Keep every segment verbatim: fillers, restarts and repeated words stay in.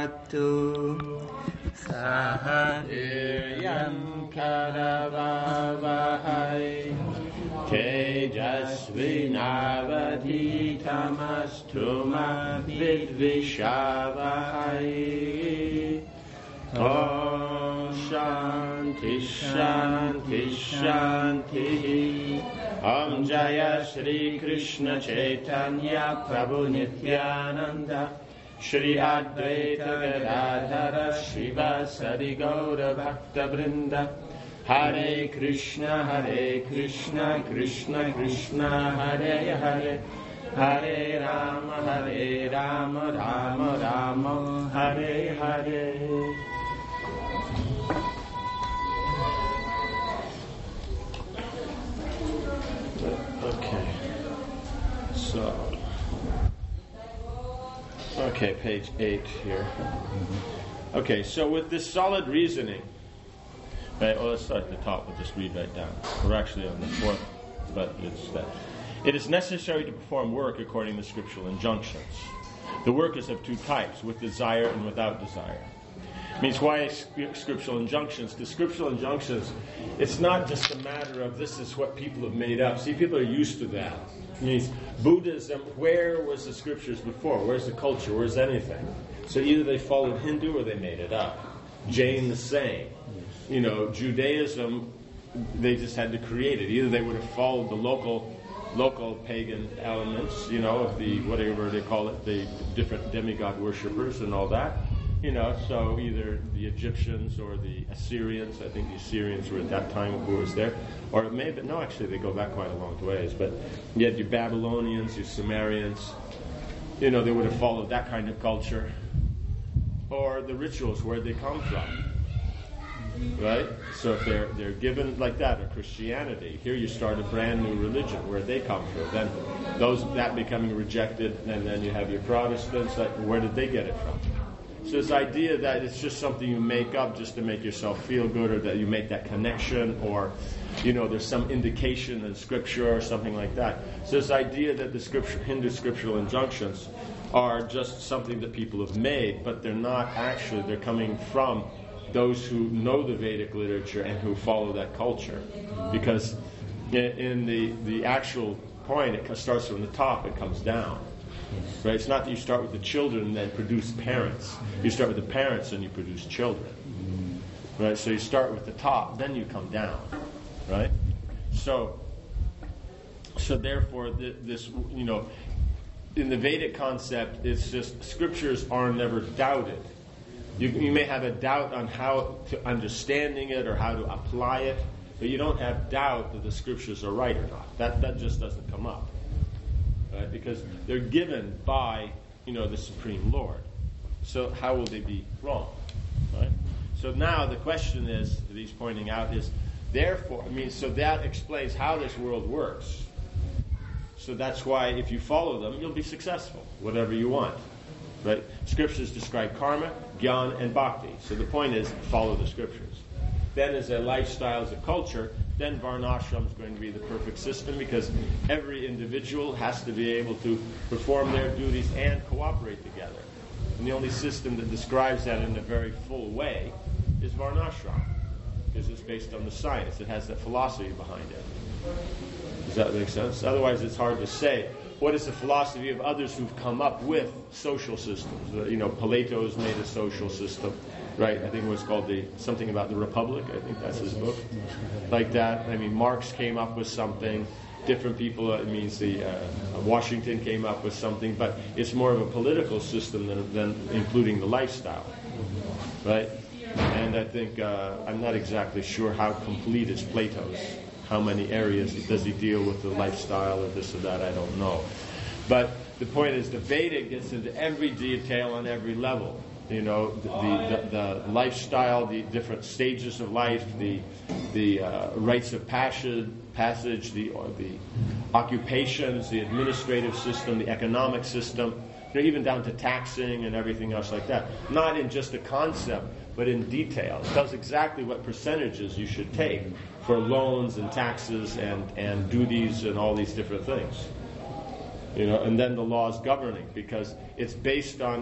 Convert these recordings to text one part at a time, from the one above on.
bhavatu sahaviryam karavavahai tejasvinavadhitamastu ma vidvishavahai. Om Shanti Shanti Shanti. Om Jaya Shri Krishna Chaitanya Prabhu Nityananda Shri Advaita Gadadhara Shivasadi Gaura Bhakta Vrinda. Hare Krishna Hare Krishna Krishna Krishna Hare Hare Hare Rama Hare Rama Rama Rama Hare Hare. Okay, so, okay, page eight here. Okay, so with this solid reasoning, right, well, let's start at the top, we'll just read right down. We're actually on the fourth, but it's that. It is necessary to perform work according to scriptural injunctions. The work is of two types, with desire and without desire. It means why scriptural injunctions? Because scriptural injunctions, it's not just a matter of this is what people have made up. See, people are used to that. It means Buddhism, where was the scriptures before? Where's the culture? Where's anything? So either they followed Hindu or they made it up. Jain the same. You know, Judaism, they just had to create it. Either they would have followed the local local pagan elements, you know, of the, whatever they call it, the different demigod worshippers and all that. You know, so either the Egyptians or the Assyrians, I think the Assyrians were at that time who was there, or it may have been, no, actually they go back quite a long ways, but you had your Babylonians, your Sumerians, you know, they would have followed that kind of culture, or the rituals, where they come from, right? So if they're they're given like that, or Christianity, here you start a brand new religion, where they come from, then those, that becoming rejected, and then you have your Protestants, like, where did they get it from? So this idea that it's just something you make up just to make yourself feel good, or that you make that connection, or, you know, there's some indication in Scripture or something like that. So this idea that the scripture, Hindu scriptural injunctions are just something that people have made, but they're not actually, they're coming from those who know the Vedic literature and who follow that culture. Because in the, the actual point, it starts from the top, it comes down. Right? It's not that you start with the children and then produce parents. You start with the parents and you produce children. Right? So you start with the top, then you come down. Right? So, so therefore, th- this, you know, in the Vedic concept, it's just scriptures are never doubted. You, you may have a doubt on how to understanding it or how to apply it, but you don't have doubt that the scriptures are right or not. That that just doesn't come up. Right? Because they're given by, you know, the Supreme Lord. So how will they be wrong? Right? So now the question is, that he's pointing out, is therefore, I mean, so that explains how this world works. So that's why if you follow them, you'll be successful, whatever you want. Right? Scriptures describe karma, jnana, and bhakti. So the point is, follow the scriptures. Then as a lifestyle, as a culture, then Varnashram is going to be the perfect system, because every individual has to be able to perform their duties and cooperate together. And the only system that describes that in a very full way is Varnashram, because it's based on the science. It has that philosophy behind it. Does that make sense? Otherwise, it's hard to say. What is the philosophy of others who've come up with social systems? Uh, you know, Plato's made a social system, right? I think it was called the something about the Republic. I think that's his book. Like that. I mean, Marx came up with something. Different people, uh, it means the uh, Washington came up with something, but it's more of a political system than, than including the lifestyle, right? And I think, uh, I'm not exactly sure how complete is Plato's. How many areas does he deal with the lifestyle or this or that? I don't know. But the point is, the Vedic gets into every detail on every level. You know, the the, the, the lifestyle, the different stages of life, the the uh, rites of passage, passage, the or the occupations, the administrative system, the economic system, you know, even down to taxing and everything else like that. Not in just a concept, but in detail. It tells exactly what percentages you should take for loans and taxes and, and duties and all these different things. You know, and then the laws governing, because it's based on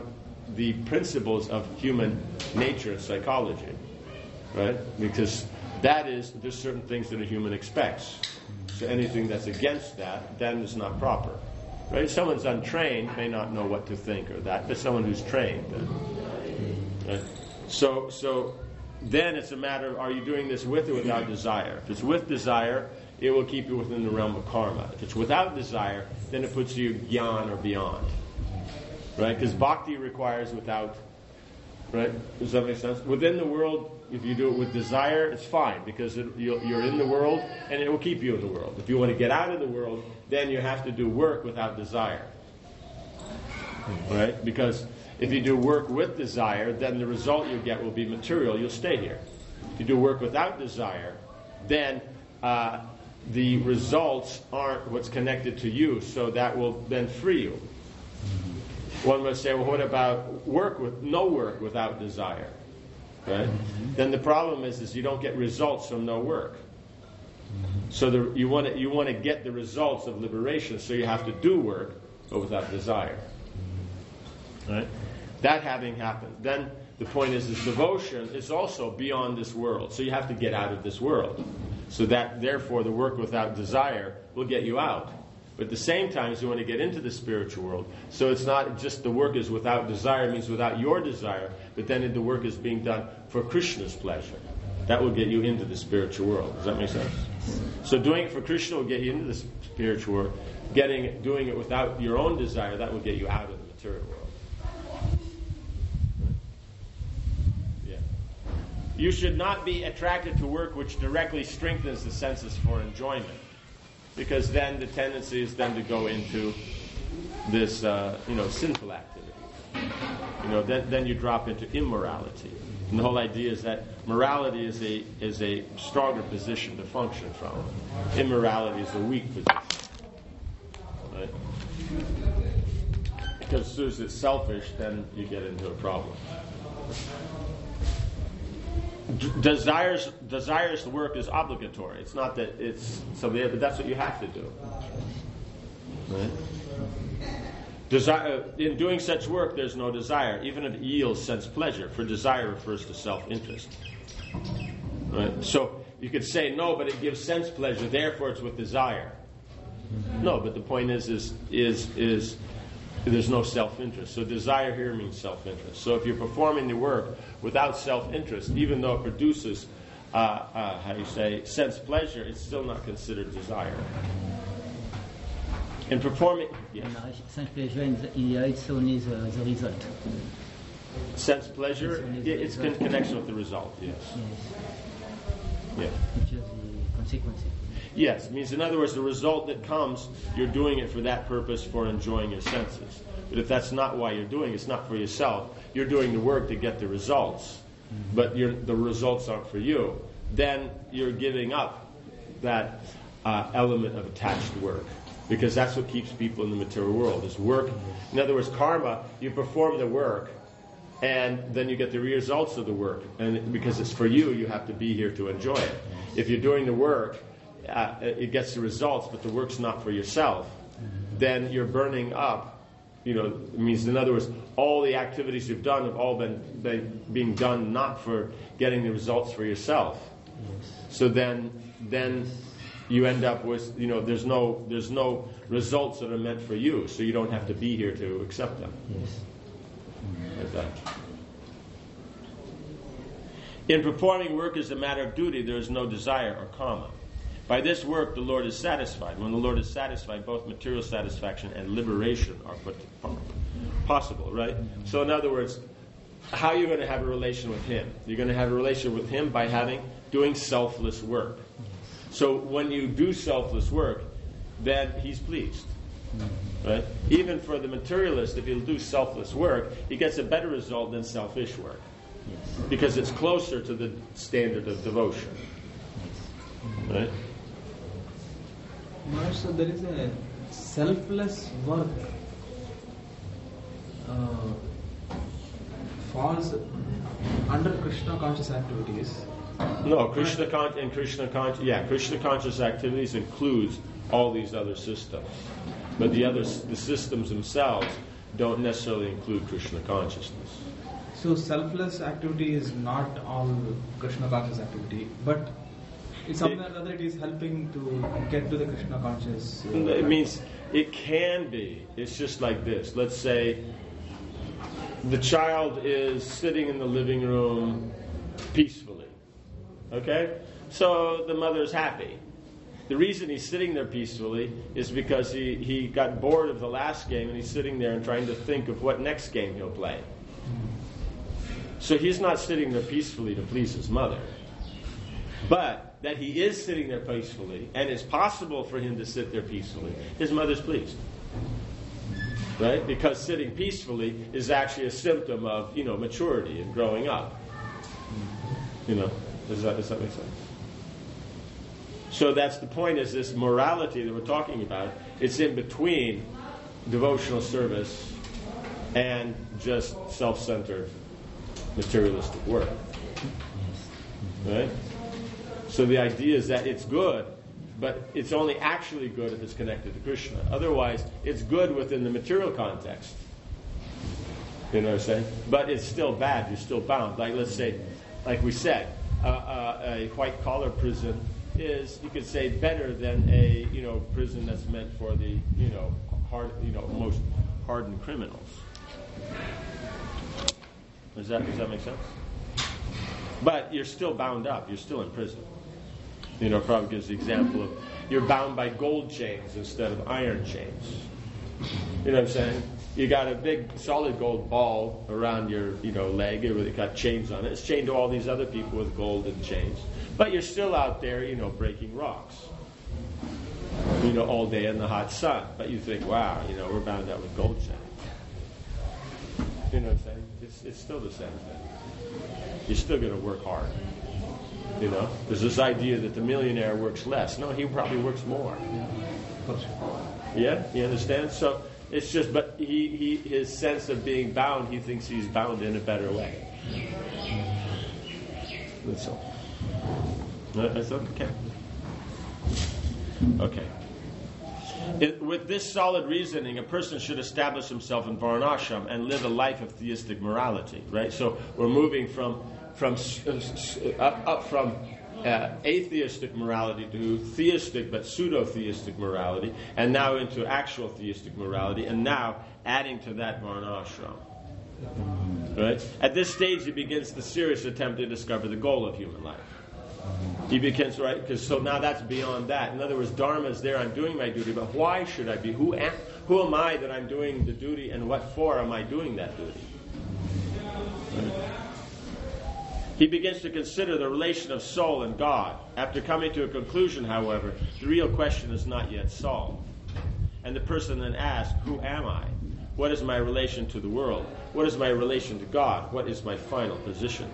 the principles of human nature and psychology, right? Because that is, there's certain things that a human expects. So anything that's against that, then is not proper. Right? Someone's untrained may not know what to think or that, but someone who's trained. Then, right? So, so then it's a matter of, are you doing this with or without desire? If it's with desire, it will keep you within the realm of karma. If it's without desire, then it puts you gyan or beyond. Right? Because bhakti requires without. Right? Does that make sense? Within the world, if you do it with desire, it's fine because it, you're in the world and it will keep you in the world. If you want to get out of the world, then you have to do work without desire. Right? Because if you do work with desire, then the result you get will be material. You'll stay here. If you do work without desire, then uh, the results aren't what's connected to you, so that will then free you. One would say, well, what about work with no work without desire? Right? Mm-hmm. Then the problem is, is you don't get results from no work. Mm-hmm. So the, you want to you want to get the results of liberation, so you have to do work, but without desire. Mm-hmm. Right? That having happened, then the point is, is devotion is also beyond this world. So you have to get out of this world. So that therefore the work without desire will get you out. But at the same time, you want to get into the spiritual world. So it's not just the work is without desire, means without your desire, but then the work is being done for Krishna's pleasure. That will get you into the spiritual world. Does that make sense? So doing it for Krishna will get you into the spiritual world. Getting doing it without your own desire, that will get you out of the material world. Yeah. You should not be attracted to work which directly strengthens the senses for enjoyment. Because then the tendency is then to go into this, uh, you know, sinful activity. You know, then, then you drop into immorality. And the whole idea is that morality is a is a stronger position to function from. Immorality is a weak position. Right? Because as soon as it's selfish, then you get into a problem. Desires desires to work is obligatory. It's not that it's something, but that's what you have to do. Right? Desire, in doing such work, there's no desire, even if it yields sense pleasure. For desire refers to self-interest. Right? So you could say no, but it gives sense pleasure. Therefore, it's with desire. No, but the point is, is is is. There's no self-interest. So desire here means self-interest. So if you're performing the work without self-interest, even though it produces, uh, uh, how do you say, sense pleasure, it's still not considered desire. In performing, yes. Sense pleasure inherits only the, the result. Sense pleasure, yeah, it's in connection with the result, yes. Yes. Yeah. Which is the consequence. Yes, it means in other words, the result that comes, you're doing it for that purpose, for enjoying your senses. But if that's not why you're doing it, it's not for yourself, you're doing the work to get the results, mm-hmm. but you're, the results aren't for you, then you're giving up that uh, element of attached work. Because that's what keeps people in the material world, is work. In other words, karma, you perform the work, and then you get the results of the work. And because it's for you, you have to be here to enjoy it. If you're doing the work, Uh, it gets the results, but the work's not for yourself, then you're burning up. You know, it means, in other words, all the activities you've done have all been, been being done not for getting the results for yourself. So then, then you end up with, you know, there's no there's no results that are meant for you, so you don't have to be here to accept them. Yes. Like that. In performing work as a matter of duty, there is no desire or karma. By this work, the Lord is satisfied. When the Lord is satisfied, both material satisfaction and liberation are put possible, right? So in other words, how are you going to have a relation with Him? You're going to have a relation with Him by having, doing selfless work. So when you do selfless work, then He's pleased, right? Even for the materialist, if he'll do selfless work, he gets a better result than selfish work. Because it's closer to the standard of devotion. Right? So there is a selfless work uh, falls under Krishna conscious activities. No, Krishna con- and Krishna conscious, yeah, Krishna conscious activities includes all these other systems, but the other the systems themselves don't necessarily include Krishna consciousness. So selfless activity is not all Krishna conscious activity, but it's somewhere or other it is helping to get to the Krishna conscious. Uh, It means it can be. It's just like this. Let's say the child is sitting in the living room peacefully. Okay? So the mother's happy. The reason he's sitting there peacefully is because he, he got bored of the last game and he's sitting there and trying to think of what next game he'll play. So he's not sitting there peacefully to please his mother. But that he is sitting there peacefully, and it's possible for him to sit there peacefully, his mother's pleased. Right? Because sitting peacefully is actually a symptom of, you know, maturity and growing up. You know, does that, does that make sense? So that's the point, is this morality that we're talking about. It's in between devotional service and just self-centered materialistic work. Right? So the idea is that it's good, but it's only actually good if it's connected to Krishna. Otherwise, it's good within the material context. You know what I'm saying? But it's still bad. You're still bound. Like, let's say, like we said, uh, uh, a white-collar prison is, you could say, better than a, you know, prison that's meant for the, you know, hard, you know, most hardened criminals. Does that does that make sense? But you're still bound up. You're still in prison. You know, probably gives the example of you're bound by gold chains instead of iron chains. You know what I'm saying? You got a big solid gold ball around your, you know, leg. It got chains on it. It's chained to all these other people with golden chains. But you're still out there, you know, breaking rocks. You know, all day in the hot sun. But you think, wow, you know, we're bound up with gold chains. You know what I'm saying? It's it's still the same thing. You're still going to work hard. You know, there's this idea that the millionaire works less. No, he probably works more. Yeah, you understand? So it's just, but he, he his sense of being bound, he thinks he's bound in a better way. That's all. That's okay. Okay. It, with this solid reasoning, a person should establish himself in Varnashram and live a life of theistic morality, right? So we're moving from from uh, up, up from uh, atheistic morality to theistic but pseudo-theistic morality, and now into actual theistic morality, and now adding to that Varnashram. Right? At this stage, he begins the serious attempt to discover the goal of human life. He begins, right? Because so now that's beyond that. In other words, Dharma is there. I'm doing my duty, but why should I be? Who am? Who am I that I'm doing the duty, and what for am I doing that duty? Right? He begins to consider the relation of soul and God. After coming to a conclusion, however, the real question is not yet solved. And the person then asks, who am I? What is my relation to the world? What is my relation to God? What is my final position?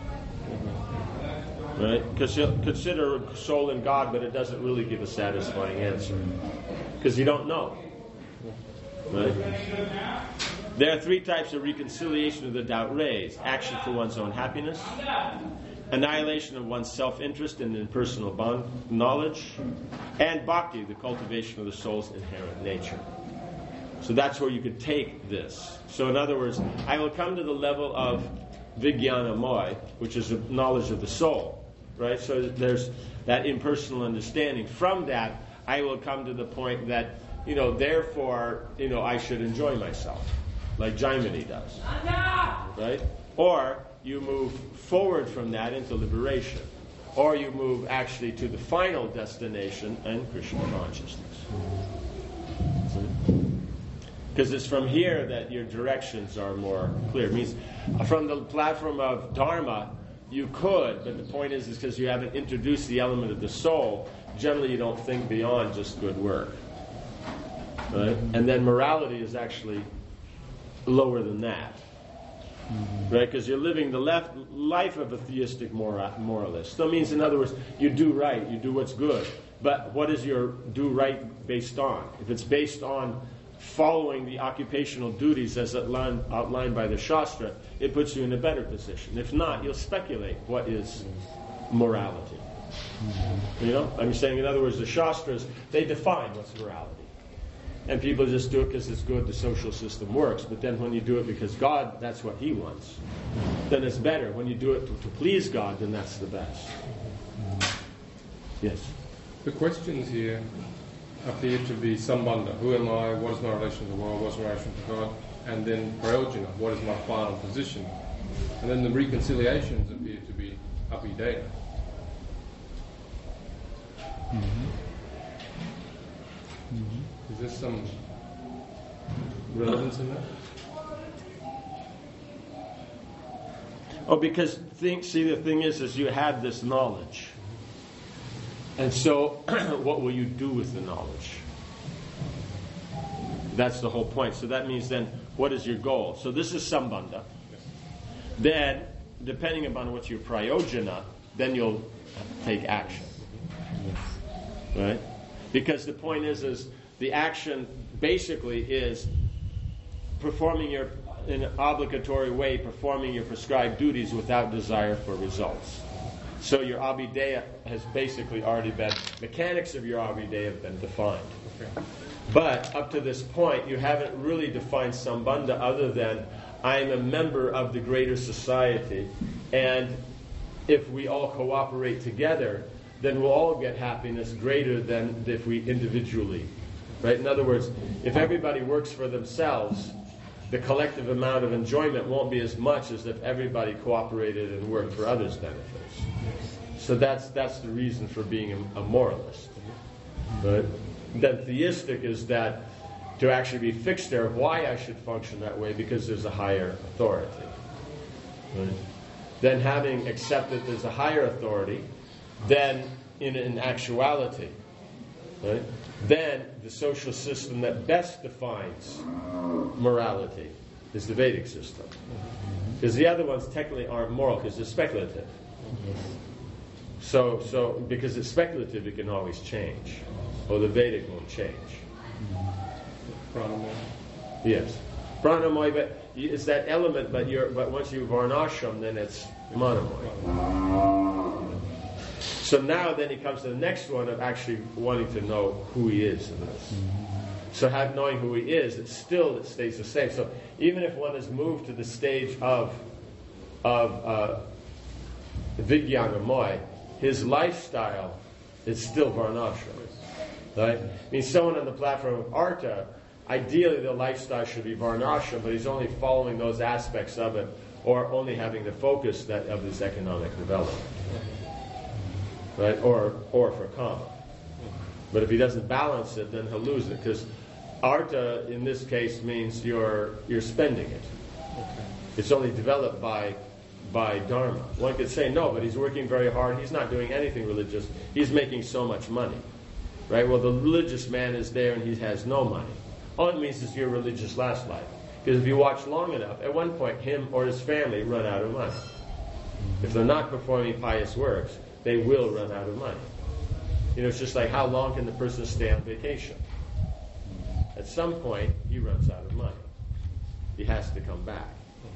Right? Because he'll consider soul and God, but it doesn't really give a satisfying answer. Because you don't know. Right? There are three types of reconciliation of the doubt raised: action for one's own happiness, annihilation of one's self-interest in impersonal bond knowledge, and bhakti, the cultivation of the soul's inherent nature. So that's where you could take this. So in other words, I will come to the level of vijnana moy, which is the knowledge of the soul, right? So there's that impersonal understanding. From that, I will come to the point that, you know, therefore, you know, I should enjoy myself, like Jaimini does, right? Or you move forward from that into liberation, or you move actually to the final destination and Krishna consciousness. Because it's from here that your directions are more clear. It means from the platform of Dharma, you could, but the point is, is because you haven't introduced the element of the soul, generally you don't think beyond just good work. Right? And then morality is actually lower than that. Mm-hmm. Right? Because you're living the left life of a theistic mora- moralist. So it means, in other words, you do right, you do what's good. But what is your do right based on? If it's based on following the occupational duties as outlined, outlined by the Shastra, it puts you in a better position. If not, you'll speculate what is morality. Mm-hmm. You know? I'm saying, in other words, the Shastras, they define what's morality. And people just do it because it's good, the social system works. But then when you do it because God, that's what He wants, then it's better. When you do it to, to please God, then that's the best. Yes? The questions here appear to be sambandha. Who am I? What is my relation to the world? What is my relation to God? And then prayojana. What is my final position? And then the reconciliations appear to be abhideya. Mm-hmm. Mm-hmm. Is there some relevance in that? Oh, because think, see, the thing is, is you have this knowledge. And so, what will you do with the knowledge? That's the whole point. So that means then, what is your goal? So this is sambandha. Yes. Then, depending upon what's your prayojana, then you'll take action. Right? Because the point is, is the action basically is performing your, in an obligatory way, performing your prescribed duties without desire for results. So your abhideya has basically already been, mechanics of your abhideya have been defined. Okay. But up to this point, you haven't really defined sambandha other than I am a member of the greater society, and if we all cooperate together, then we'll all get happiness greater than if we individually. Right? In other words, if everybody works for themselves, the collective amount of enjoyment won't be as much as if everybody cooperated and worked for others' benefits. So that's that's the reason for being a, a moralist. Right? Then theistic is that to actually be fixed there, why I should function that way, because there's a higher authority. Right? Then having accepted there's a higher authority, then in, in actuality, right? Then the social system that best defines morality is the Vedic system. Because the other ones technically aren't moral because they're speculative. So, so because it's speculative, it can always change. Or the Vedic won't change. Pranamoy. Yes. Pranamoy, but it's that element, but you're but once you varnashram, then it's manamoy. So now then he comes to the next one of actually wanting to know who he is in this. So have knowing who he is, it still it stays the same. So even if one has moved to the stage of of uh, Vijnanamoy, his lifestyle is still varnashram. Right? I mean, someone on the platform of Artha, ideally the lifestyle should be varnashram, but he's only following those aspects of it, or only having the focus that of his economic development. Right? Or or for kama. But if he doesn't balance it, then he'll lose it. Because Artha, in this case, means you're you're spending it. Okay. It's only developed by by dharma. One could say, no, but he's working very hard. He's not doing anything religious. He's making so much money. Right? Well, the religious man is there and he has no money. All it means is your religious last life. Because if you watch long enough, at one point, him or his family run out of money. If they're not performing pious works, they will run out of money. You know, it's just like how long can the person stay on vacation? At some point, he runs out of money. He has to come back.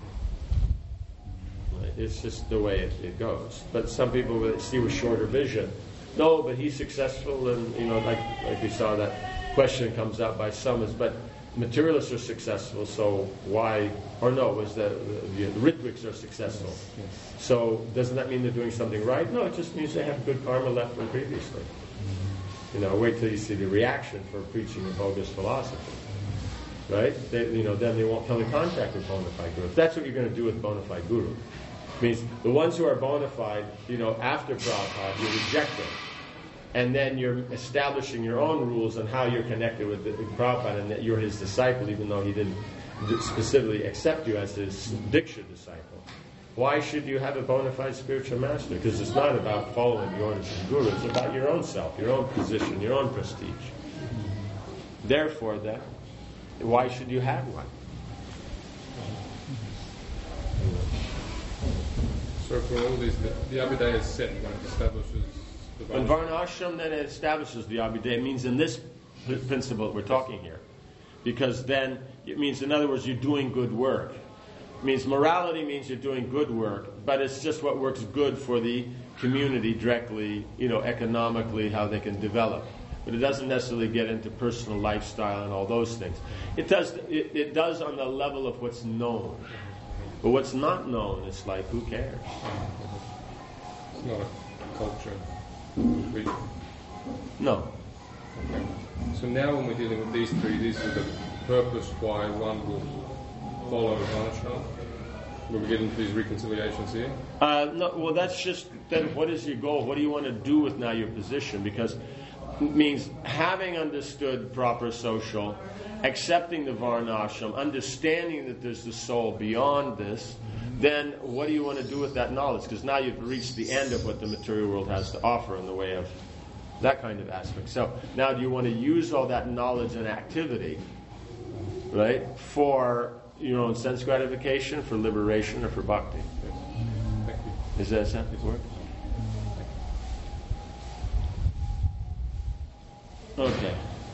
It's just the way it, it goes. But some people will see with shorter vision. No, but he's successful, and you know, like like we saw that question comes up by some is, but materialists are successful, so why? Or no, was the the, the Ritwiks are successful. Yes, yes. So doesn't that mean they're doing something right? No, it just means they have good karma left from previously. You know, wait till you see the reaction for preaching a bogus philosophy. Right? They, you know, then they won't come in contact with bona fide guru. If that's what you're going to do with bona fide guru. It means the ones who are bona fide, you know, after Prabhupada, you reject them. And then you're establishing your own rules on how you're connected with the, the Prabhupada, and that you're his disciple, even though he didn't specifically accept you as his Diksha disciple. Why should you have a bona fide spiritual master? Because it's not about following the orders of the Guru. It's about your own self, your own position, your own prestige. Therefore, then, why should you have one? So for all these, the, the Abhideya is set when it establishes the When Varna. Varnashram then establishes the Abhideya, it means in this p- principle that we're talking here. Because then, it means, in other words, you're doing good work. It means morality means you're doing good work, but it's just what works good for the community directly, you know, economically, how they can develop. but it doesn't necessarily get into personal lifestyle and all those things. It does, it, it does on the level of what's known. But what's not known, it's like, who cares? It's not a culture. We, No. okay. So now when we're dealing with these three, this is the purpose why one will follow Varnashram. Will we get into these reconciliations here? Uh, no, well, that's just, then what is your goal? What do you want to do with now your position? Because it means having understood proper social, accepting the Varnashram, understanding that there's the soul beyond this, then what do you want to do with that knowledge? Because now you've reached the end of what the material world has to offer in the way of that kind of aspect. So now do you want to use all that knowledge and activity, right, for your own sense gratification, for liberation, or for bhakti? Thank you. Is that a scientific word? Okay.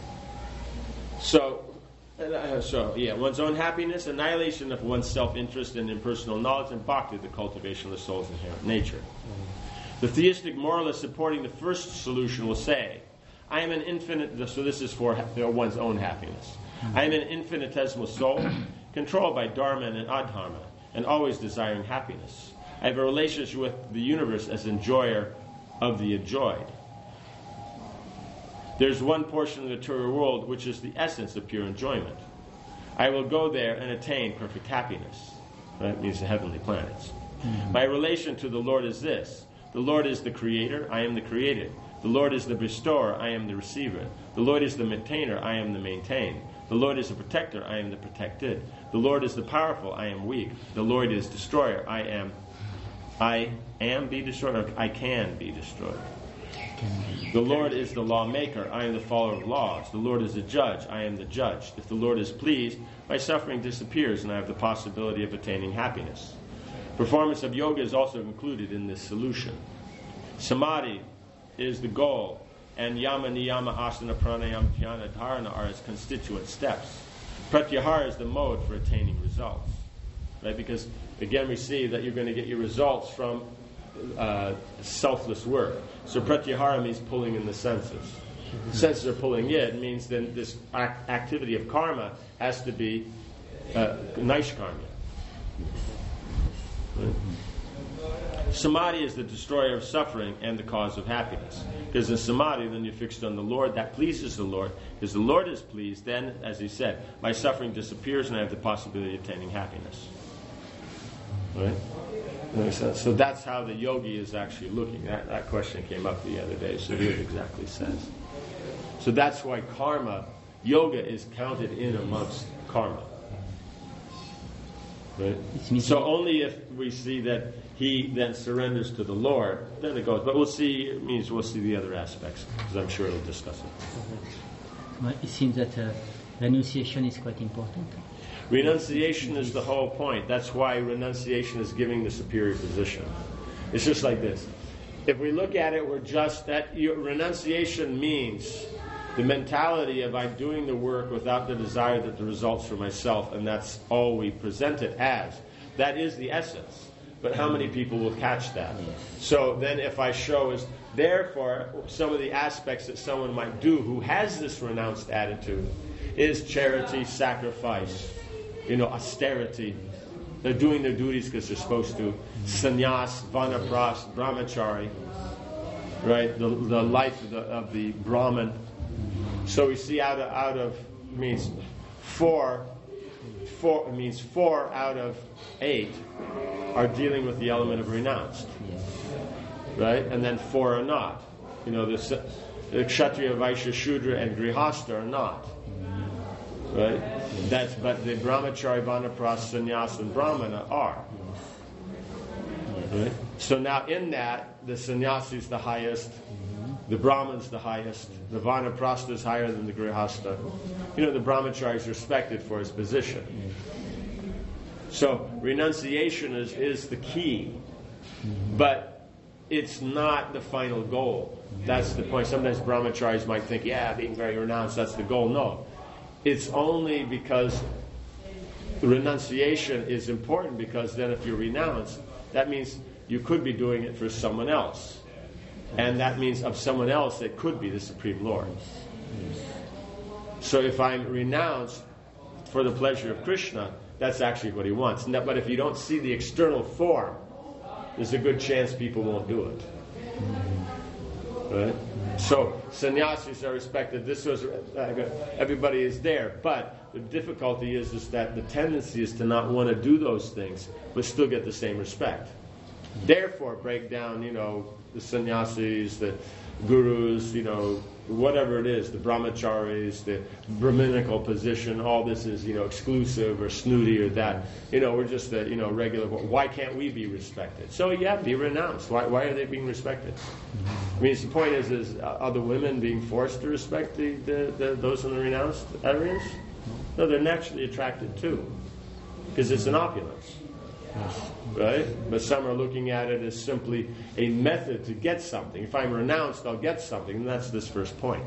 So, uh, so yeah, one's own happiness, annihilation of one's self-interest and impersonal knowledge, and bhakti, the cultivation of the soul's inherent nature. The theistic moralist supporting the first solution will say, I am an infinite, so this is for one's own happiness. I am an infinitesimal soul, controlled by dharma and adharma, and always desiring happiness. I have a relationship with the universe as enjoyer of the enjoyed. There's one portion of the material world which is the essence of pure enjoyment. I will go there and attain perfect happiness. That means the heavenly planets. Mm-hmm. My relation to the Lord is this. The Lord is the creator, I am the created. The Lord is the bestower, I am the receiver. The Lord is the maintainer, I am the maintained. The Lord is the protector, I am the protected. The Lord is the powerful, I am weak. The Lord is destroyer, I am I am be destroyed, or I can be destroyed. The Lord is the lawmaker, I am the follower of laws. The Lord is the judge, I am the judge. If the Lord is pleased, my suffering disappears and I have the possibility of attaining happiness. Performance of yoga is also included in this solution. Samadhi is the goal, and yama, niyama, asana, pranayama, dhyana, dharana are its constituent steps. Pratyahara is the mode for attaining results. Right? Because, again, we see that you're going to get your results from uh, selfless work. So pratyahara means pulling in the senses. The senses are pulling in. It means then this act- activity of karma has to be uh, naishkarmya. Right? Samadhi is the destroyer of suffering and the cause of happiness. Because in samadhi, then you're fixed on the Lord. That pleases the Lord. Because the Lord is pleased, then, as he said, my suffering disappears and I have the possibility of attaining happiness. Right? So that's how the yogi is actually looking. That, that question came up the other day, so here it exactly says. So that's why karma, yoga is counted in amongst karma. Right? So only if we see that he then surrenders to the Lord, then it goes. But we'll see, it means we'll see the other aspects, because I'm sure he'll discuss it. Well, it seems that uh, renunciation is quite important. Renunciation is the whole point. That's why renunciation is giving the superior position. It's just like this. If we look at it, we're just, that your renunciation means the mentality of I'm doing the work without the desire that the results for myself, and that's all we present it as. That is the essence. But how many people will catch that? So then if I show is, therefore, some of the aspects that someone might do who has this renounced attitude is charity, sacrifice, you know, austerity. They're doing their duties because they're supposed to. Sannyas, vanapras, brahmachari, right? The, the life of the, of the Brahmin. So we see out of, out of means four, four means four out of eight are dealing with the element of renounced, right? And then four are not. You know, the, the Kshatriya, Vaishya, Shudra, and Grihastha are not, right? That's but the Brahmachari, Vanapras, Sannyas, and Brahmana are. Right? So now in that, the sannyasi is the highest, the Brahman's the highest, the Vanaprastha is higher than the Grihastha. You know, the Brahmachari is respected for his position. So renunciation is, is the key, but it's not the final goal. That's the point. Sometimes Brahmacharis might think, yeah, being very renounced, that's the goal. No. It's only because renunciation is important, because then if you renounce, that means you could be doing it for someone else. And that means of someone else that could be the Supreme Lord. So if I'm renounced for the pleasure of Krishna, that's actually what he wants. But if you don't see the external form, there's a good chance people won't do it. Right? So sannyasis are respected. This was everybody is there, but the difficulty is is that the tendency is to not want to do those things, but still get the same respect. Therefore, break down, you know, the sannyasis, the gurus, you know, whatever it is, the brahmacharis, the brahminical position. All this is, you know, exclusive or snooty or that. You know, we're just a, you know, regular. Why can't we be respected? So yeah, be renounced. Why? Why are they being respected? I mean, the point is, is are the women being forced to respect the, the, the those in the renounced areas? No, they're naturally attracted too, because it's an opulence. Right? But some are looking at it as simply a method to get something. If I'm renounced, I'll get something. And that's this first point.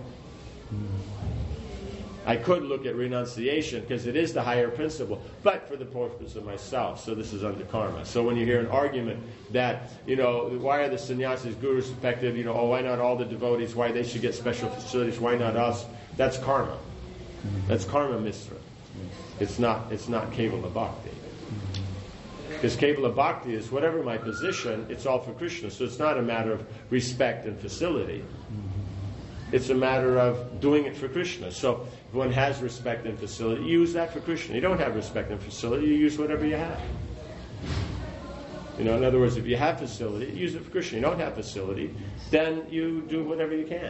I could look at renunciation because it is the higher principle, but for the purpose of myself. So this is under karma. So when you hear an argument that, you know, why are the sannyasis, gurus effective? You know, oh, why not all the devotees? Why they should get special facilities? Why not us? That's karma. That's karma misra. It's not. It's not kevala bhakti. Because Kevala Bhakti is whatever my position, it's all for Krishna. So it's not a matter of respect and facility. It's a matter of doing it for Krishna. So if one has respect and facility, use that for Krishna. You don't have respect and facility, you use whatever you have. You know, in other words, if you have facility, use it for Krishna. You don't have facility, then you do whatever you can.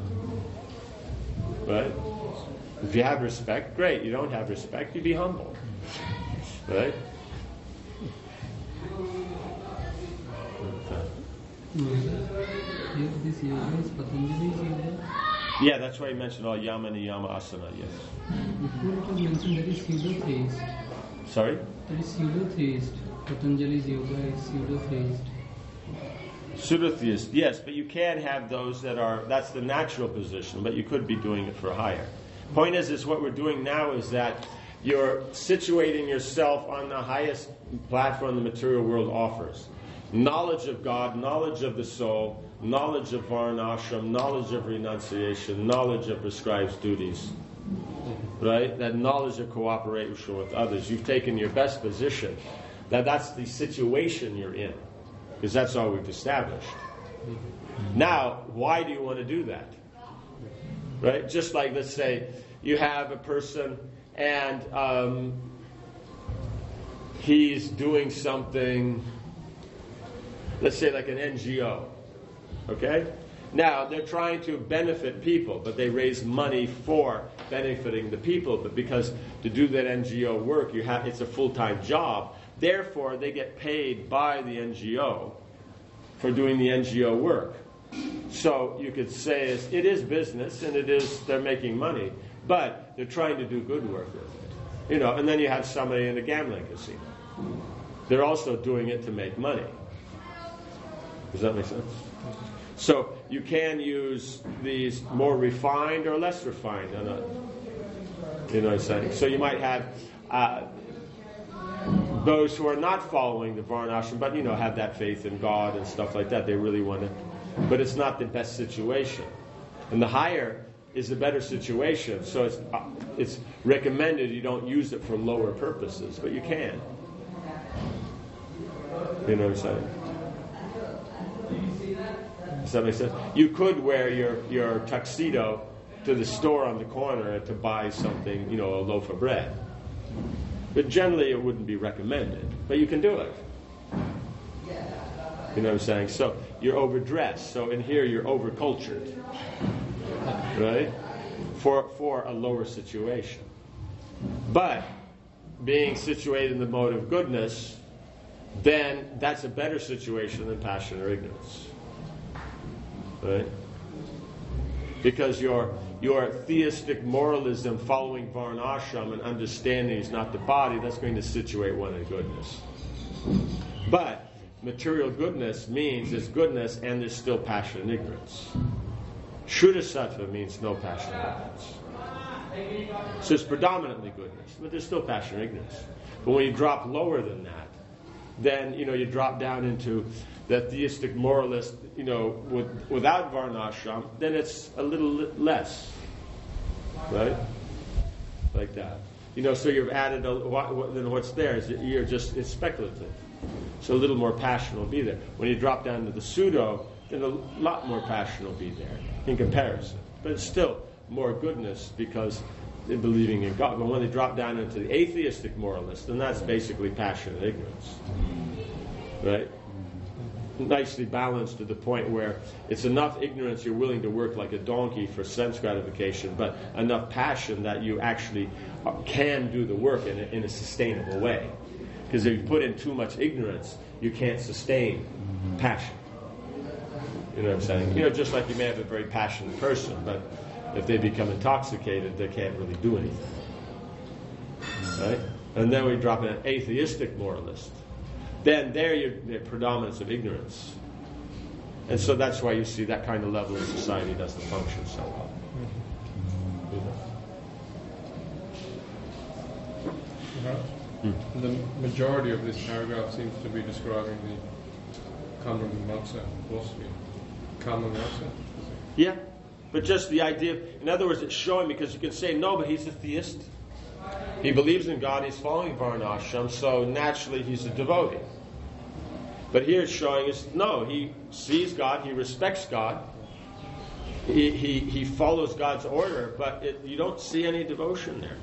Right? If you have respect, great. You don't have respect, you be humble. Right? This yoga is Patanjali's yoga? Yeah, that's why he mentioned all yama niyama asana, yes. Before it was mentioned that is pseudo-theist. Sorry? That is pseudo-theist. Patanjali's yoga is pseudo-theist. Pseudo-theist, yes, but you can have those that are, that's the natural position, but you could be doing it for higher. Point is, is what we're doing now is that you're situating yourself on the highest platform the material world offers. Knowledge of God, knowledge of the soul, knowledge of varnashram, knowledge of renunciation, knowledge of prescribed duties. Right? That knowledge of cooperation with others. You've taken your best position. That that's the situation you're in. Because that's all we've established. Now, why do you want to do that? Right? Just like, let's say, you have a person and um, he's doing something, let's say like an N G O, okay? Now, they're trying to benefit people, but they raise money for benefiting the people, but because to do that N G O work, you have it's a full-time job. Therefore, they get paid by the N G O for doing the N G O work. So you could say it is business, and it is they're making money, but they're trying to do good work with it. You know, and then you have somebody in a gambling casino. They're also doing it to make money. Does that make sense? So you can use these more refined or less refined. You know what I'm saying? So you might have uh, those who are not following the varnashram, but you know have that faith in God and stuff like that. They really want to, but it's not the best situation. And the higher is the better situation. So it's uh, it's recommended you don't use it for lower purposes, but you can. You know what I'm saying? Does that make sense? You could wear your, your tuxedo to the store on the corner to buy something, you know, a loaf of bread. But generally it wouldn't be recommended. But you can do it. You know what I'm saying? So you're overdressed. So in here you're overcultured. Right? For for a lower situation. But being situated in the mode of goodness, then that's a better situation than passion or ignorance. Right? Because your your theistic moralism following varnashram and understanding is not the body, that's going to situate one in goodness. But material goodness means it's goodness and there's still passion and ignorance. Shuddha sattva means no passion and ignorance. So it's predominantly goodness, but there's still passion and ignorance. But when you drop lower than that, then, you know, you drop down into the theistic moralist, you know, with, without varnashram, then it's a little less, right? Like that. You know, so you've added, a, what, what, then what's there is you're just, it's speculative. So a little more passion will be there. When you drop down to the pseudo, then a lot more passion will be there in comparison. But it's still more goodness because they're believing in God. But when they drop down into the atheistic moralist, then that's basically passion and ignorance. Right? Nicely balanced to the point where it's enough ignorance you're willing to work like a donkey for sense gratification, but enough passion that you actually can do the work in a, in a sustainable way. Because if you put in too much ignorance, you can't sustain passion. You know what I'm saying? You know, just like you may have a very passionate person, but if they become intoxicated, they can't really do anything. Right? And then we drop in an atheistic moralist. Then there you're the predominance of ignorance. And so that's why you see that kind of level of society doesn't function so well. Perhaps. Hmm. The majority of this paragraph seems to be describing the Kama Mimamsa philosophy. Kama Mimamsa? Yeah, but just the idea, in other words, it's showing, because you can say, no, but he's a theist. He believes in God, he's following varnashram, so naturally he's a devotee. But here it's showing us, no, he sees God, he respects God, he he, he follows God's order, but it, you don't see any devotion there.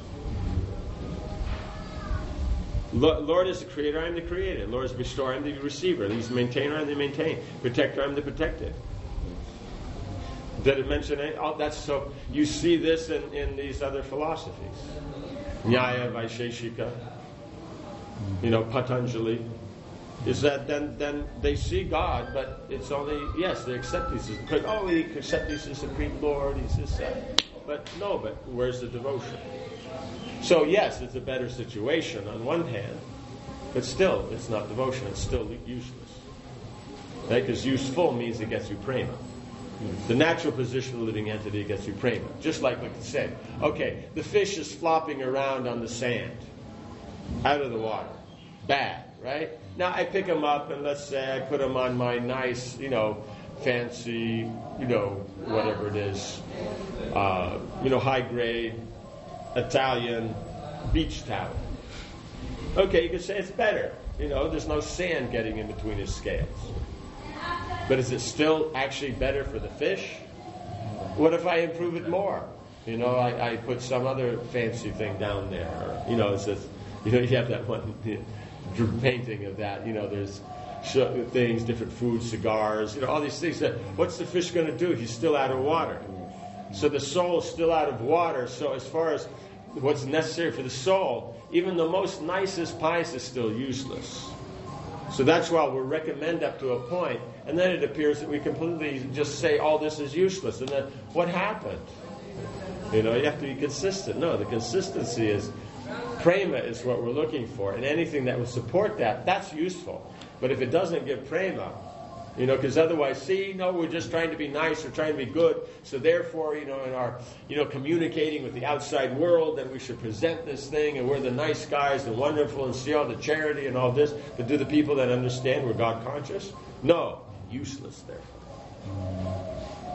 Lord is the creator, I am the created. Lord is the restorer, I am the receiver. He's the maintainer, I am the maintained. Protector, I am the protected. Did it mention any? Oh, that's so. You see this in, in these other philosophies. Nyaya, Vaisheshika, you know, Patanjali. Is that then then they see God, but it's only, yes, they accept he's because oh, we accept he's the supreme Lord, he's this that. But no, but where's the devotion? So yes, it's a better situation on one hand, but still, it's not devotion. It's still useless. Right? Because useful means it gets you prema. The natural position of the living entity gets you prema. Just like we said. Okay, the fish is flopping around on the sand, out of the water. Bad, right? Now I pick him up and let's say I put him on my nice, you know, fancy, you know, whatever it is, uh, you know, high grade Italian beach towel. Okay, you can say it's better. You know, there's no sand getting in between his scales. But is it still actually better for the fish? What if I improve it more? You know, I, I put some other fancy thing down there. Or, you know, it's just, you know, you have that one painting of that. You know, there's things, different food, cigars, you know, all these things. That what's the fish going to do? He's still out of water. So the soul is still out of water. So as far as what's necessary for the soul, even the most nicest pious is still useless. So that's why we'll recommend up to a point, and then it appears that we completely just say all this is useless. And then what happened? You know, you have to be consistent. No, the consistency is prema is what we're looking for, and anything that will support that, that's useful. But if it doesn't give prema, you know, because otherwise, see, no, we're just trying to be nice, we're trying to be good, so therefore, you know, in our, you know, communicating with the outside world, then we should present this thing, and we're the nice guys, the wonderful, and see all the charity and all this, but do the people that understand we're God conscious? No, useless therefore.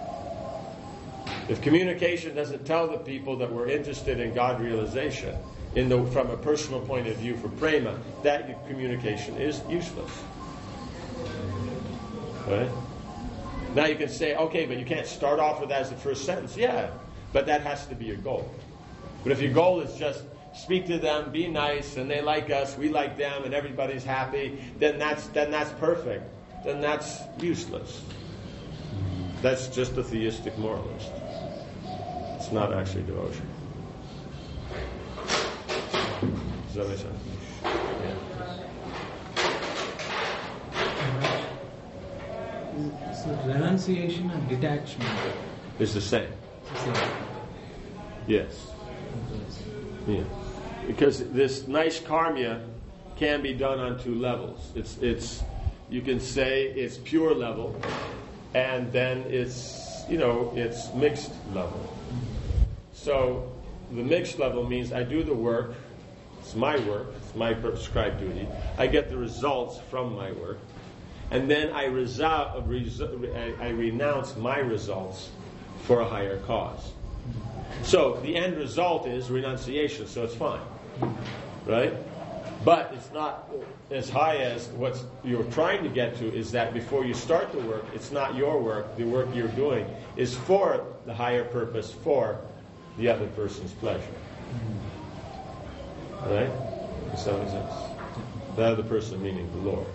If communication doesn't tell the people that we're interested in God realization, in the, from a personal point of view for prema, that communication is useless. Right? Now you can say, okay, but you can't start off with that as the first sentence. Yeah, but that has to be your goal. But if your goal is just speak to them, be nice, and they like us, we like them, and everybody's happy, then that's then that's perfect. Then that's useless. That's just a theistic moralist. It's not actually devotion. Does that make sense? Yeah. So renunciation and detachment It's the same. is the same. Yes. Yeah. Because this nice karma can be done on two levels. It's it's you can say it's pure level, and then it's you know it's mixed level. So the mixed level means I do the work, It's my work. It's my prescribed duty. I get the results from my work. And then I, resol- reso- I, I renounce my results for a higher cause. So the end result is renunciation, so it's fine. Right? But it's not as high as what you're trying to get to is that before you start the work, it's not your work. The work you're doing is for the higher purpose, for the other person's pleasure. Right? Does that make sense? The other person meaning the Lord.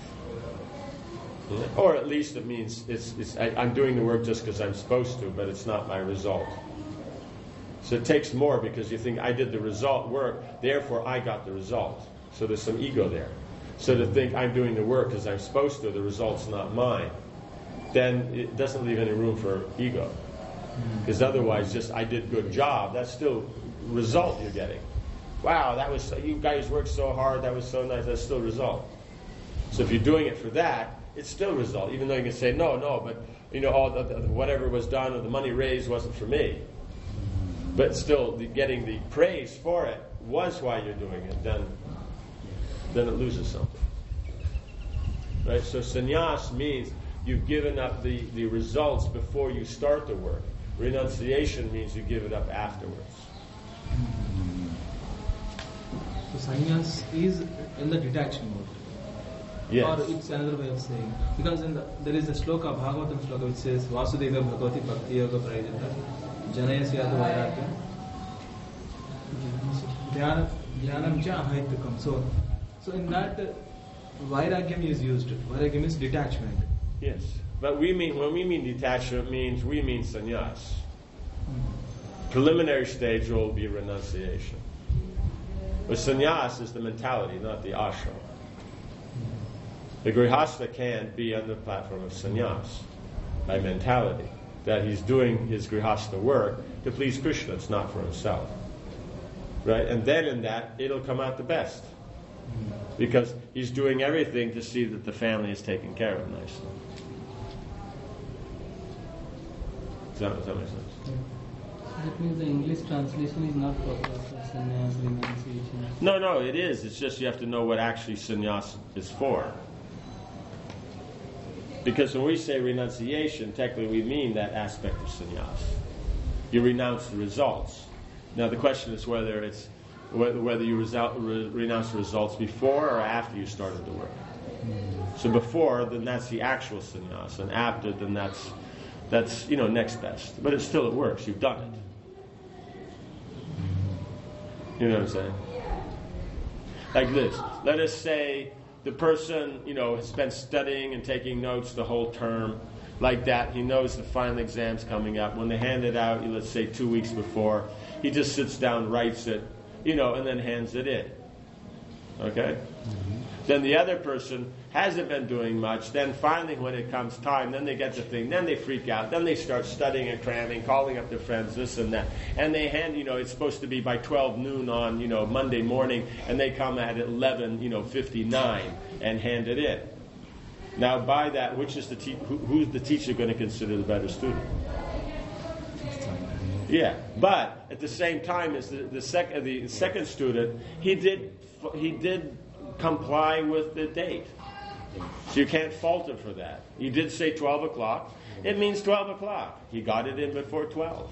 Yeah. Or at least it means it's, it's I, I'm doing the work just because I'm supposed to, but it's not my result. So it takes more because you think I did the result work, therefore I got the result. So there's some ego there. So to think I'm doing the work because I'm supposed to, the result's not mine, then it doesn't leave any room for ego. Because otherwise, just I did good job, that's still result you're getting. Wow, that was you guys worked so hard, that was so nice, that's still result. So if you're doing it for that, it's still result, even though you can say, no, no, but you know, all the, the, whatever was done or the money raised wasn't for me. But still, the, getting the praise for it was why you're doing it, then, then it loses something. Right? So sannyas means you've given up the, the results before you start the work. Renunciation means you give it up afterwards. So sannyas is in the detached mode. Yes. Or it's another way of saying, because in the, there is a sloka, Bhagavatam sloka, which says Vasudeva Bhagavati Bhakti Yoga Prayajata Janaya Syadu Vairagya Dhyanam Dhyanam Cha Ahaitukam. So, so in that, uh, Vairagyam is used. Vairagyam is detachment. Yes. But we mean, when we mean detachment, means we mean sannyas. Mm-hmm. Preliminary stage will be renunciation. But sannyas is the mentality, not the ashram. The grihastha can't be on the platform of sannyas by mentality, that he's doing his grihastha work to please Krishna, it's not for himself. Right? And then in that, it'll come out the best. Because he's doing everything to see that the family is taken care of nicely. Does that, does that make sense? That means the English translation is not proper for sannyas, renunciation. No, no, it is. It's just you have to know what actually sannyas is for. Because when we say renunciation, technically we mean that aspect of sannyas. You renounce the results. Now the question is whether it's whether you result, re, renounce the results before or after you started the work. So before, then that's the actual sannyas, and after, then that's that's you know next best. But it still it works. You've done it. You know what I'm saying? Like this. Let us say the person, you know, has been studying and taking notes the whole term, like that. He knows the final exam's coming up. When they hand it out, let's say two weeks before, he just sits down, writes it, you know, and then hands it in. Okay? Mm-hmm. Then the other person hasn't been doing much. Then finally, when it comes time, then they get the thing. Then they freak out. Then they start studying and cramming, calling up their friends, this and that. And they hand, you know, it's supposed to be by twelve noon on, you know, Monday morning, and they come at eleven, you know, fifty-nine and hand it in. Now, by that, which is the te- who, who's the teacher going to consider the better student? Yeah, but at the same time as the the, sec- the second student, he did he did comply with the date, so you can't fault him for that. He did say twelve o'clock. It means twelve o'clock. He got it in before twelve.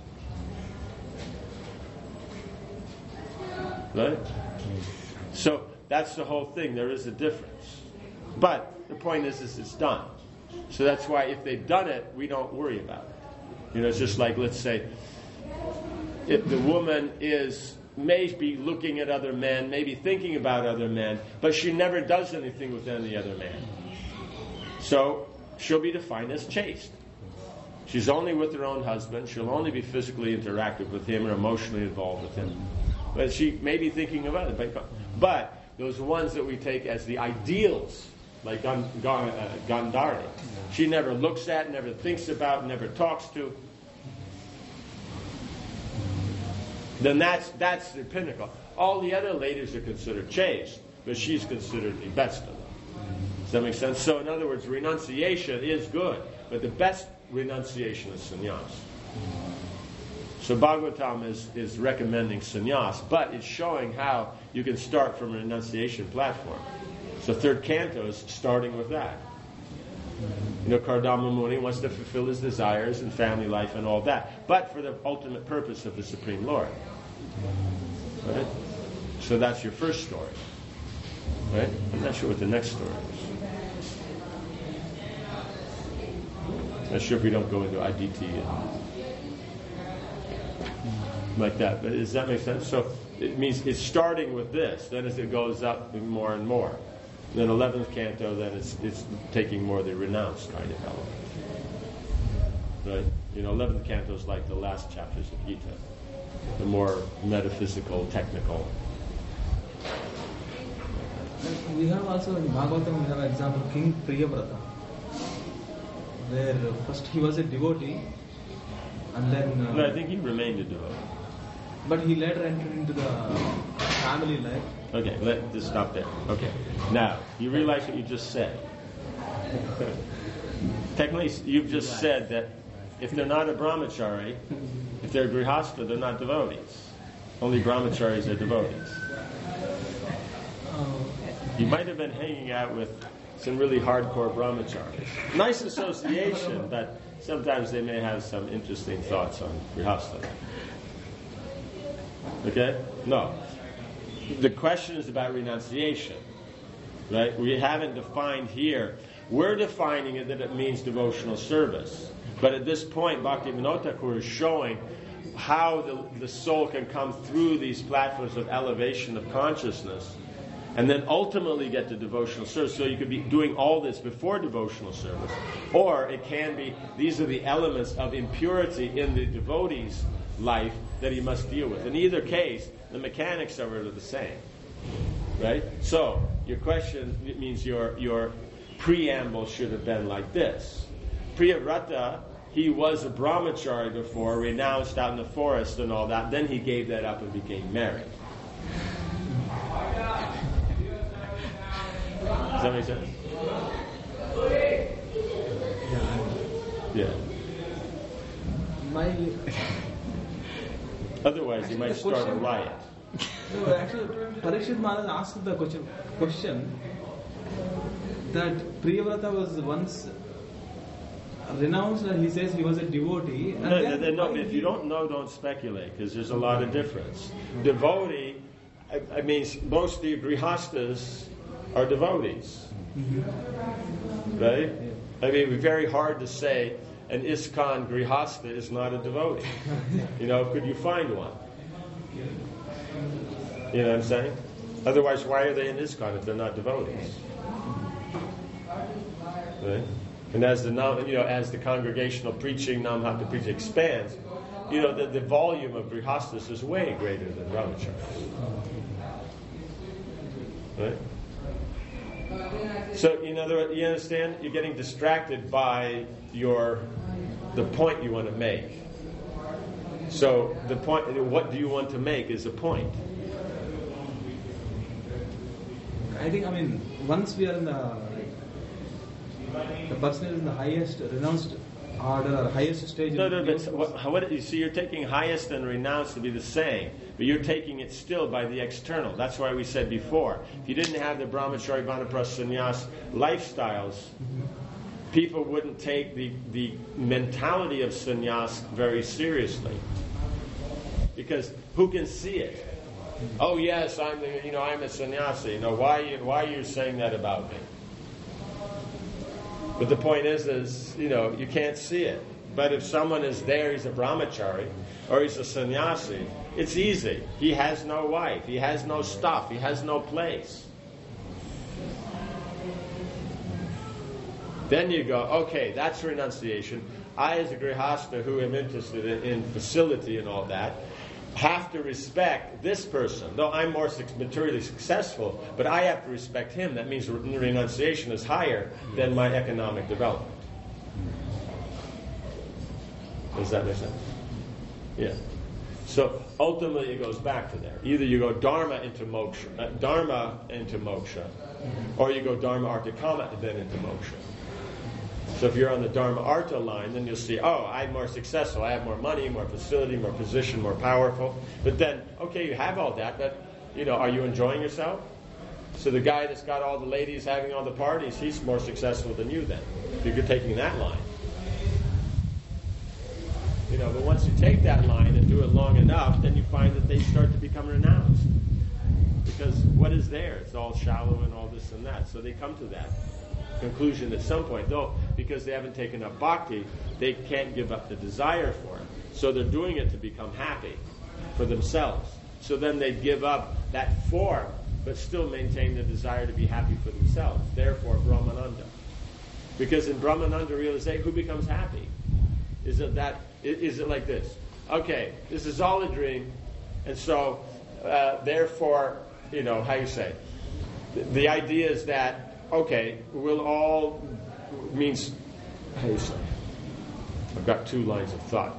Right? So that's the whole thing. There is a difference, but the point is, is it's done. So that's why if they've done it, we don't worry about it. You know, it's just like, let's say, if the woman is maybe looking at other men, maybe thinking about other men, but she never does anything with any other man. So she'll be defined as chaste. She's only with her own husband. She'll only be physically interactive with him or emotionally involved with him. But she may be thinking about it. But those ones that we take as the ideals, like Gandhari, she never looks at, never thinks about, never talks to. Then that's that's the pinnacle. All the other ladies are considered chaste, but she's considered the best of them. Does that make sense? So in other words, renunciation is good, but the best renunciation is sannyas. So Bhagavatam is, is recommending sannyas, but it's showing how you can start from a renunciation platform. So third canto is starting with that. You know, Kardama Muni wants to fulfill his desires and family life and all that, but for the ultimate purpose of the Supreme Lord. Right? So that's your first story. Right? I'm not sure what the next story is. Not sure if we don't go into I D T and like that, but does that make sense? So it means it's starting with this, then as it goes up more and more. Then eleventh canto, then it's it's taking more the renounced kind of element. Right? You know, eleventh canto is like the last chapters of Gita. The more metaphysical, technical. And we have also in Bhagavatam, we have an example, King Priyavrata, where first he was a devotee, and then... Uh, No, I think he remained a devotee. But he later entered into the family life. Okay, let just stop there. Okay. Now, you realize what you just said. Technically, you've just said that if they're not a brahmachari, if they're grihastha, they're not devotees. Only brahmacharis are devotees. You might have been hanging out with some really hardcore brahmacharis. Nice association, but sometimes they may have some interesting thoughts on grihastha. Okay? No. The question is about renunciation. Right? We haven't defined here. We're defining it that it means devotional service. But at this point, Bhaktivinoda Thakur is showing how the, the soul can come through these platforms of elevation of consciousness and then ultimately get to devotional service. So you could be doing all this before devotional service. Or it can be, these are the elements of impurity in the devotee's life that he must deal with. In either case, the mechanics of it are the same. Right? So, your question, it means your, your preamble should have been like this. Priyavrata, he was a brahmachari before, renounced out in the forest and all that. Then he gave that up and became married. Does that make sense? Yeah. My... Otherwise, you might start a riot. So actually, Parikshit Maharaj asked the question, question that Priyavrata was once renounced, and he says he was a devotee. And No, then no, no, if you don't know, don't speculate, because there's a lot of difference. Devotee, I, I mean, most of the grihastas are devotees. Right? I mean, it would be very hard to say an ISKCON grihasta is not a devotee. You know, could you find one? You know what I'm saying? Otherwise, why are they in ISKCON if they're not devotees? Right? And as the you know, as the congregational preaching, Namhata preaching expands, you know, the, the volume of grihastas is way greater than brahmacharis. Right? So, in other words, you understand? You're getting distracted by your the point you want to make. So, the point, what do you want to make is a point. I think, I mean, once we are in the, the person is in the highest renounced order or highest stage. No, no, but what, what, you see, you're taking highest and renounced to be the same, but you're taking it still by the external. That's why we said before, if you didn't have the brahmachari, vanaprastha, sannyas lifestyles, people wouldn't take the, the mentality of sannyas very seriously. Because who can see it? Oh yes, I'm the, you know I'm a sannyasi. You know why you, why are you saying that about me? But the point is, is you know you can't see it. But if someone is there, he's a brahmachari or he's a sannyasi, it's easy. He has no wife, he has no stuff, he has no place. Then you go, okay, that's renunciation. I, as a grihasta who am interested in, in facility and all that, have to respect this person. Though I'm more materially successful, but I have to respect him. That means renunciation is higher than my economic development. Does that make sense? Yeah. So ultimately it goes back to there. Either you go dharma into moksha, uh, dharma into moksha, or you go dharma artha kama and then into moksha. So if you're on the Dharma Artha line, then you'll see, oh, I'm more successful, I have more money, more facility, more position, more powerful. But then, okay, you have all that, but, you know, are you enjoying yourself? So the guy that's got all the ladies having all the parties, he's more successful than you then, if you're taking that line. You know, but once you take that line and do it long enough, then you find that they start to become renounced. Because what is there? It's all shallow and all this and that. So they come to that conclusion at some point. Though, because they haven't taken up bhakti, they can't give up the desire for it. So they're doing it to become happy for themselves. So then they give up that form, but still maintain the desire to be happy for themselves. Therefore, Brahmananda. Because in Brahmananda realization, who becomes happy? Is it that? Is it like this? Okay, this is all a dream, and so uh, therefore, you know, how you say? The, the idea is that okay, we'll all means how you say? I've got two lines of thought.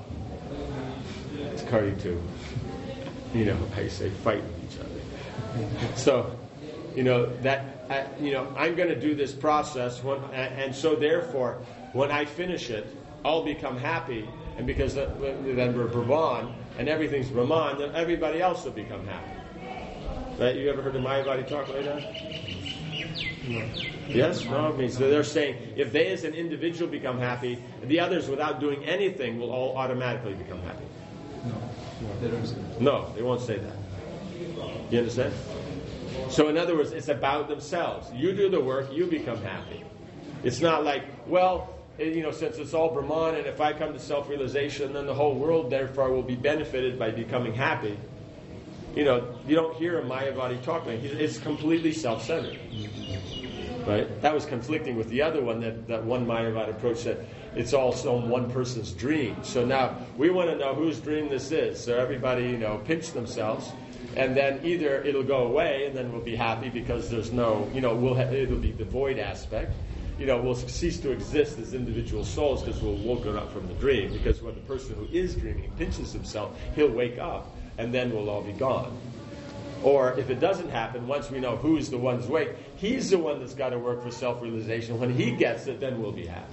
It's according to, you know, how you say, fight with each other. So, you know that I, you know I'm going to do this process, when, and so therefore, when I finish it, I'll become happy, and because then we're Brahman and everything's Brahman, then everybody else will become happy. Right? You ever heard of Mayavadi talk like that? No. Yes? No? It means they're saying if they as an individual become happy, the others without doing anything will all automatically become happy. No, no, they don't say that. No, they won't say that. You understand? So in other words, it's about themselves. You do the work, you become happy. It's not like, well, you know, since it's all Brahman, and if I come to self-realization, then the whole world therefore will be benefited by becoming happy. You know, you don't hear a Mayavadi talk like that. It's completely self-centered. Right? That was conflicting with the other one, that, that one Mayavadi approach that it's all some one person's dream. So now we want to know whose dream this is. So everybody, you know, pinch themselves, and then either it'll go away and then we'll be happy because there's no, you know, we'll ha- it'll be the void aspect. You know, we'll cease to exist as individual souls because we'll woken up from the dream. Because when the person who is dreaming pinches himself, he'll wake up, and then we'll all be gone. Or if it doesn't happen, once we know who's the one's awake, he's the one that's got to work for self-realization. When he gets it, then we'll be happy.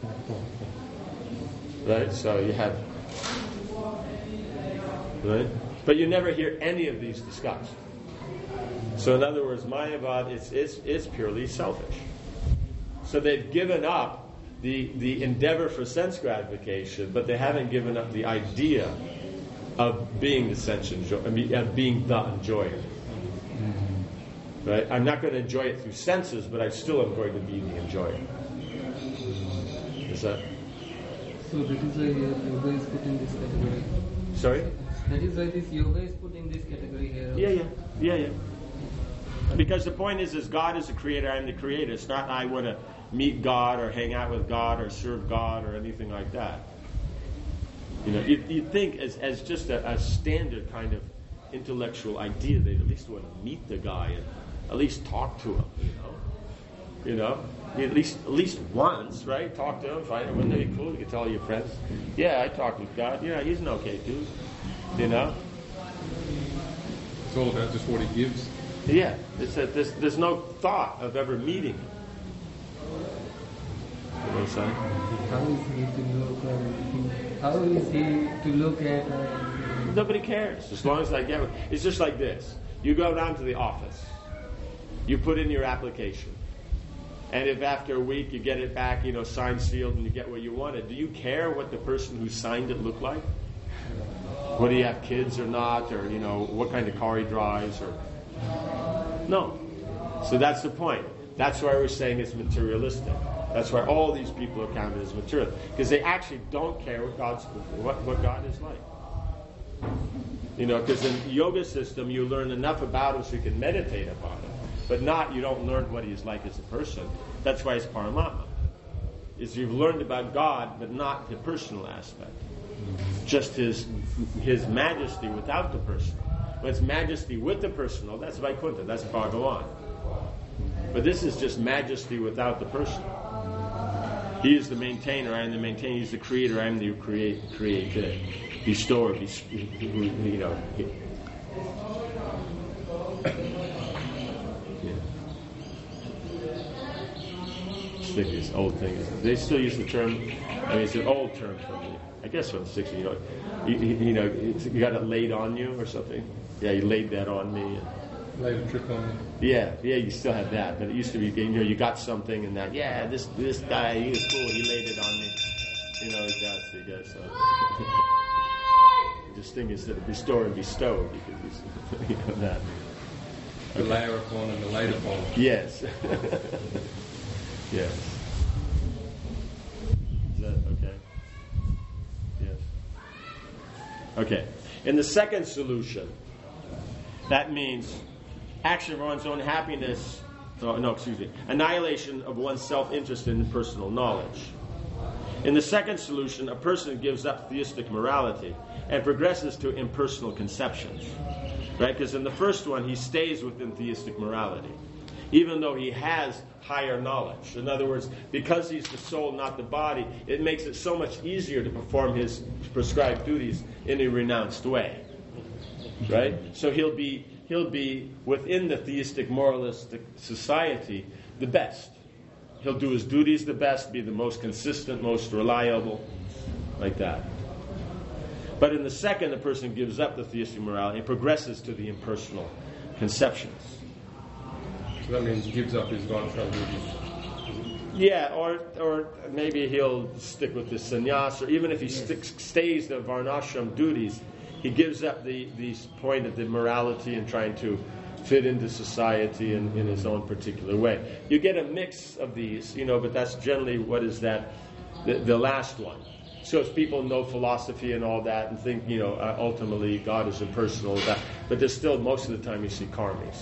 Right? So you have... Right? But you never hear any of these discussed. So in other words, Mayavad is it's, it's purely selfish. So they've given up the, the endeavor for sense gratification, but they haven't given up the idea of being the sense enjoy, of being the enjoyer. Mm-hmm. Right? I'm not going to enjoy it through senses, but I still am going to be the enjoyer. Is that? So that is why yoga is put in this category. Sorry? That is why this yoga is put in this category here. Yeah, yeah, yeah, yeah. Because the point is, is God is the creator, I'm the creator. It's not I want to meet God or hang out with God or serve God or anything like that. You know, you, you think as, as just a, a standard kind of intellectual idea, they at least want to meet the guy and at least talk to him, you know. You know, at least at least once, right? Talk to him, find him. Wouldn't that be cool? You could tell all your friends, yeah, I talked with God. Yeah, he's an okay dude. You know? It's all about just what he gives. Yeah, it's that there's, there's no thought of ever meeting him. You know what I'm saying? How is he to look at? How is he to look at? Uh, Nobody cares as long as I get it. It's just like this. You go down to the office. You put in your application. And if after a week you get it back, you know, signed, sealed, and you get what you wanted, do you care what the person who signed it looked like? Whether you have kids or not, or, you know, what kind of car he drives, or... No. So that's the point. That's why we're saying it's materialistic. That's why all these people are counted as material. Because they actually don't care what God's what, what God is like. You know, because in the yoga system you learn enough about him so you can meditate upon him. But not, you don't learn what he's like as a person. That's why it's Paramatma. Is you've learned about God, but not the personal aspect. Just his his majesty without the personal. When it's majesty with the personal, that's Vaikuntha, that's Bhagavan. But this is just majesty without the personal. He is the maintainer, I am the maintainer. He's the creator, I am the create, created. Bestower, be, you know. Yeah. think this old thing is. They still use the term. I mean, it's an old term from the, I guess from the sixties. You know, you, you know, it's, you got it laid on you or something. Yeah, you laid that on me. And, Laid a trick on me. yeah, yeah, you still have that, but it used to be, you know, you got something and that. Yeah, this this guy, he was cool. He laid it on me. You know, that's the guy. So this thing is that bestow and bestow because you know that. The layer upon and the laid upon. Yes. Yes. Is that okay? Yes. Okay. In the second solution, that means action for one's own happiness, oh, no, excuse me, annihilation of one's self-interest in personal knowledge. In the second solution, a person gives up theistic morality and progresses to impersonal conceptions. Right? Because in the first one, he stays within theistic morality, even though he has higher knowledge. In other words, because he's the soul, not the body, it makes it so much easier to perform his prescribed duties in a renounced way. Right? So he'll be he'll be within the theistic moralistic society the best. He'll do his duties the best, be the most consistent, most reliable, like that. But in the second, the person gives up the theistic morality and progresses to the impersonal conceptions. So that means he gives up his varnashram duties. Yeah, or or maybe he'll stick with the sannyas, or even if he sticks, stays the varnashram duties, he gives up the, the point of the morality and trying to fit into society in, in his own particular way. You get a mix of these, you know, but that's generally what is that, the, the last one. So if people know philosophy and all that and think, you know, uh, ultimately God is impersonal, that, but there's still, most of the time you see karmis.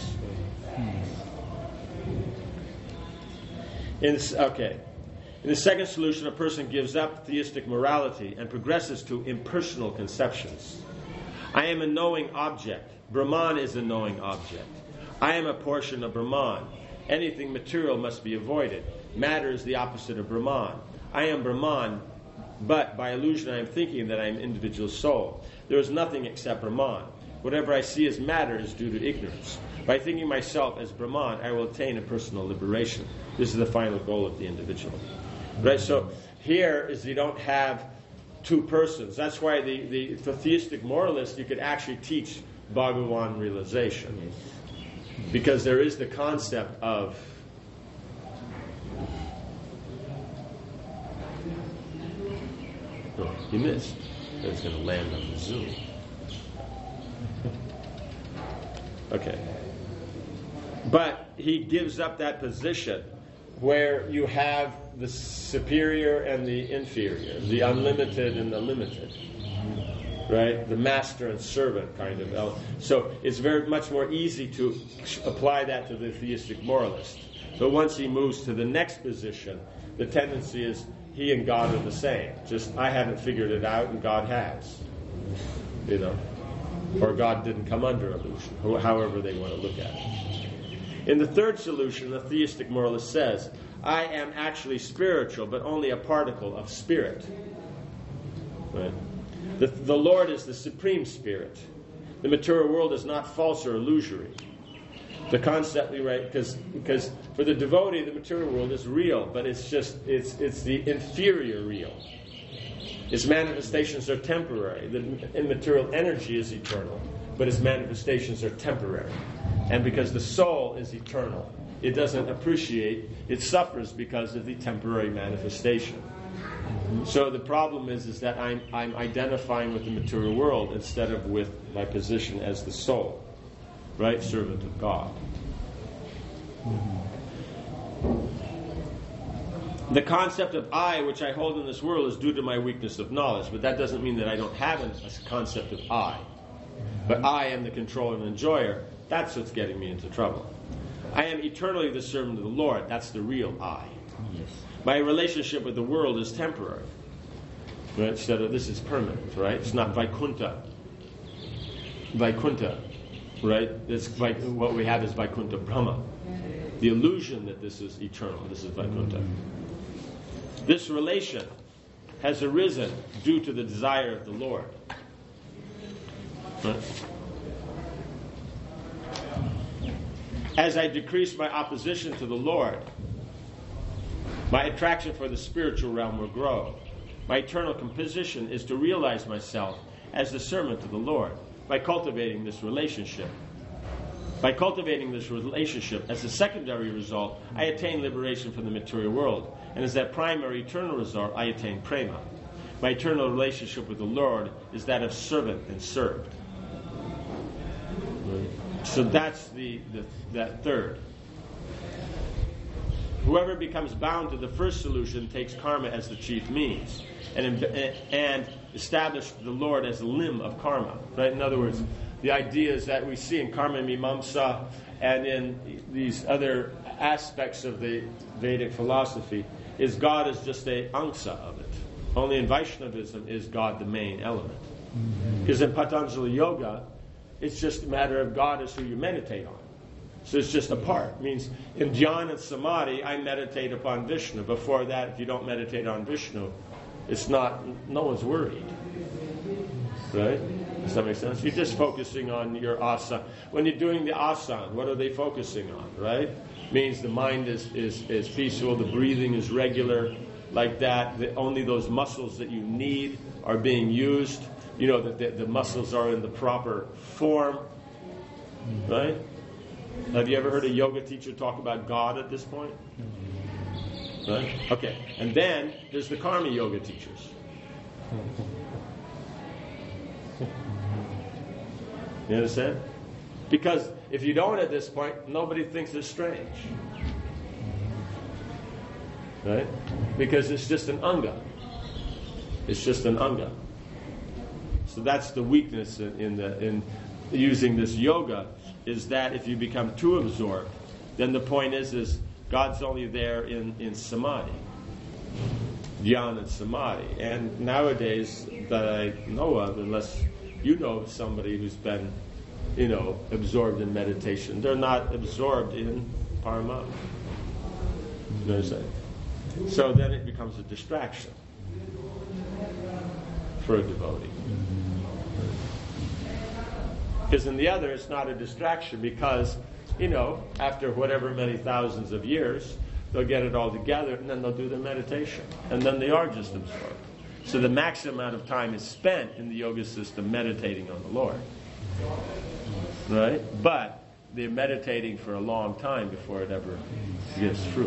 In, okay. In the second solution, a person gives up theistic morality and progresses to impersonal conceptions. I am a knowing object. Brahman is a knowing object. I am a portion of Brahman. Anything material must be avoided. Matter is the opposite of Brahman. I am Brahman, but by illusion I am thinking that I am an individual soul. There is nothing except Brahman. Whatever I see as matter is due to ignorance. By thinking myself as Brahman, I will attain a personal liberation. This is the final goal of the individual. Right? So here is you don't have two persons. That's why the, the for theistic moralists you could actually teach Bhagavan realization. Because there is the concept of oh, you missed. It's going to land on the Zoom. Okay. But he gives up that position where you have the superior and the inferior, the unlimited and the limited. Right? The master and servant kind of element. So it's very much more easy to apply that to the theistic moralist. But once he moves to the next position, the tendency is he and God are the same. Just I haven't figured it out and God has. You know? Or God didn't come under illusion, however they want to look at it. In the third solution, the theistic moralist says, I am actually spiritual, but only a particle of spirit. Right? The, the Lord is the supreme spirit. The material world is not false or illusory. The concept, right? Because because for the devotee, the material world is real, but it's just it's it's the inferior real. Its manifestations are temporary. The immaterial energy is eternal, but its manifestations are temporary. And because the soul is eternal, it doesn't appreciate, it suffers because of the temporary manifestation. So the problem is, is that I'm, I'm identifying with the material world instead of with my position as the soul, right? Servant of God. The concept of I, which I hold in this world, is due to my weakness of knowledge, but that doesn't mean that I don't have a concept of I. But I am the controller and enjoyer. That's what's getting me into trouble. I am eternally the servant of the Lord. That's the real I. Yes. My relationship with the world is temporary. Right? Instead of this is permanent, right? It's not Vaikuntha. Vaikuntha, right? It's like what we have is Vaikuntha Brahma. The illusion that this is eternal. This is Vaikuntha. This relation has arisen due to the desire of the Lord. Right? As I decrease my opposition to the Lord, My attraction for the spiritual realm will grow. My eternal composition is to realize myself as the servant of the Lord by cultivating this relationship. By cultivating this relationship, as a secondary result, I attain liberation from the material world. And as that primary eternal result, I attain prema. My eternal relationship with the Lord is that of servant and served. So that's the, the that third. Whoever becomes bound to the first solution takes karma as the chief means, and and establish the Lord as a limb of karma. Right? In other words, the idea is that we see in Karma Mimamsa and in these other aspects of the Vedic philosophy is God is just a angsa of it. Only in Vaishnavism is God the main element. Because mm-hmm. in Patanjali Yoga, it's just a matter of God is who you meditate on. So it's just a part. It means in Dhyan and Samadhi, I meditate upon Vishnu. Before that, if you don't meditate on Vishnu, it's not, no one's worried. Right? Does that make sense? You're just focusing on your asana. When you're doing the asana, what are they focusing on? Right? Means the mind is, is, is peaceful, the breathing is regular, like that. The, only those muscles that you need are being used. You know, that the, the muscles are in the proper form. Right? Have you ever heard a yoga teacher talk about God at this point? Right? Okay. And then there's the karma yoga teachers. You understand? Because if you don't at this point, nobody thinks it's strange. Right? Because it's just an anga. It's just an anga. So that's the weakness in, in the in using this yoga, is that if you become too absorbed, then the point is is God's only there in, in samadhi. Dhyan and samadhi. And nowadays that I know of, unless you know of somebody who's been, you know, absorbed in meditation, they're not absorbed in parama. You know what I'm saying? So then it becomes a distraction for a devotee. Because in the other, it's not a distraction because, you know, after whatever many thousands of years, they'll get it all together and then they'll do their meditation. And then they are just absorbed. So the maximum amount of time is spent in the yoga system meditating on the Lord. Right? But they're meditating for a long time before it ever gives fruit.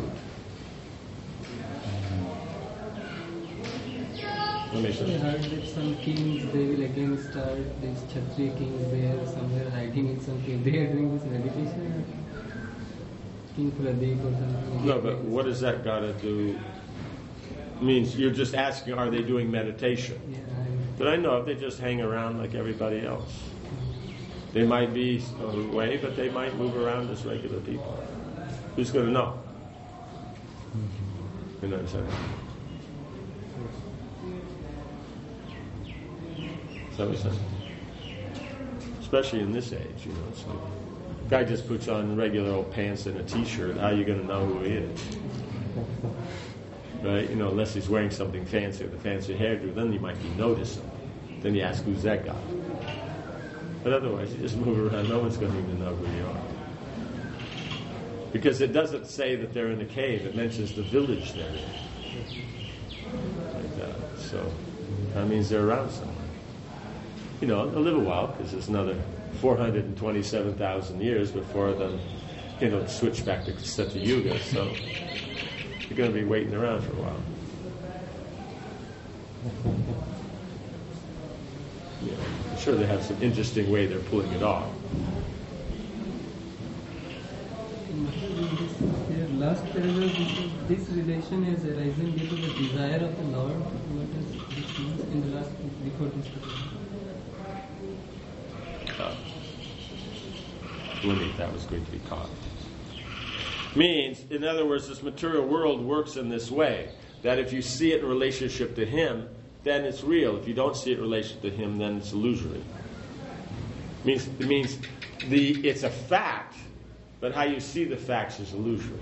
I heard that some kings, they will again start these Kshatriya kings, they are somewhere hiding in some cave. They are doing this meditation. King Pradeep or something. No, but what does that got to do? Means you're just asking, are they doing meditation? Yeah, but I know if they just hang around like everybody else. They might be away, but they might move around as regular people. Who's going to know? You know what I'm saying? So it's like, especially in this age, you know, it's like, guy just puts on regular old pants and a t-shirt, how are you going to know who he is? Right? You know, unless he's wearing something fancy with a fancy hairdo, then you might be noticing. Then you ask, who's that guy? But otherwise, you just move around, no one's going to even know who you are. Because it doesn't say that they're in a cave, it mentions the village they're in. Like that. So, that means they're around somewhere. You know, they'll live a while, because there's another four hundred twenty-seven thousand years before then, you know, switch back to Satya Yuga, so you're going to be waiting around for a while. Yeah, I'm sure they have some interesting way they're pulling it off. This last paragraph, this relation is arising due to the desire of the Lord. What does this mean in the last, before this paragraph? Uh, limit that was going to be caught. Means, in other words, this material world works in this way, that if you see it in relationship to Him, then it's real. If you don't see it in relation to Him, then it's illusory. Means, it means the it's a fact, but how you see the facts is illusory.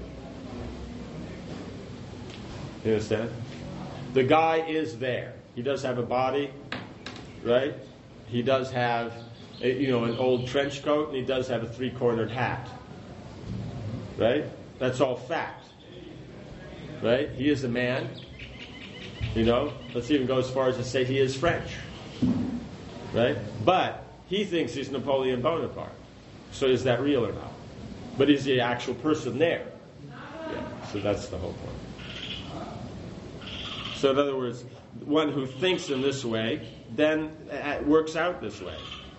You understand? The guy is there. He does have a body, right? He does have a, you know, an old trench coat, and he does have a three-cornered hat. Right? That's all fact. right? He is a man. You know, let's even go as far as to say he is French, right? But he thinks he's Napoleon Bonaparte. So is that real or not? But is the actual person there? Yeah. So that's the whole point. So in other words, one who thinks in this way then works out this way.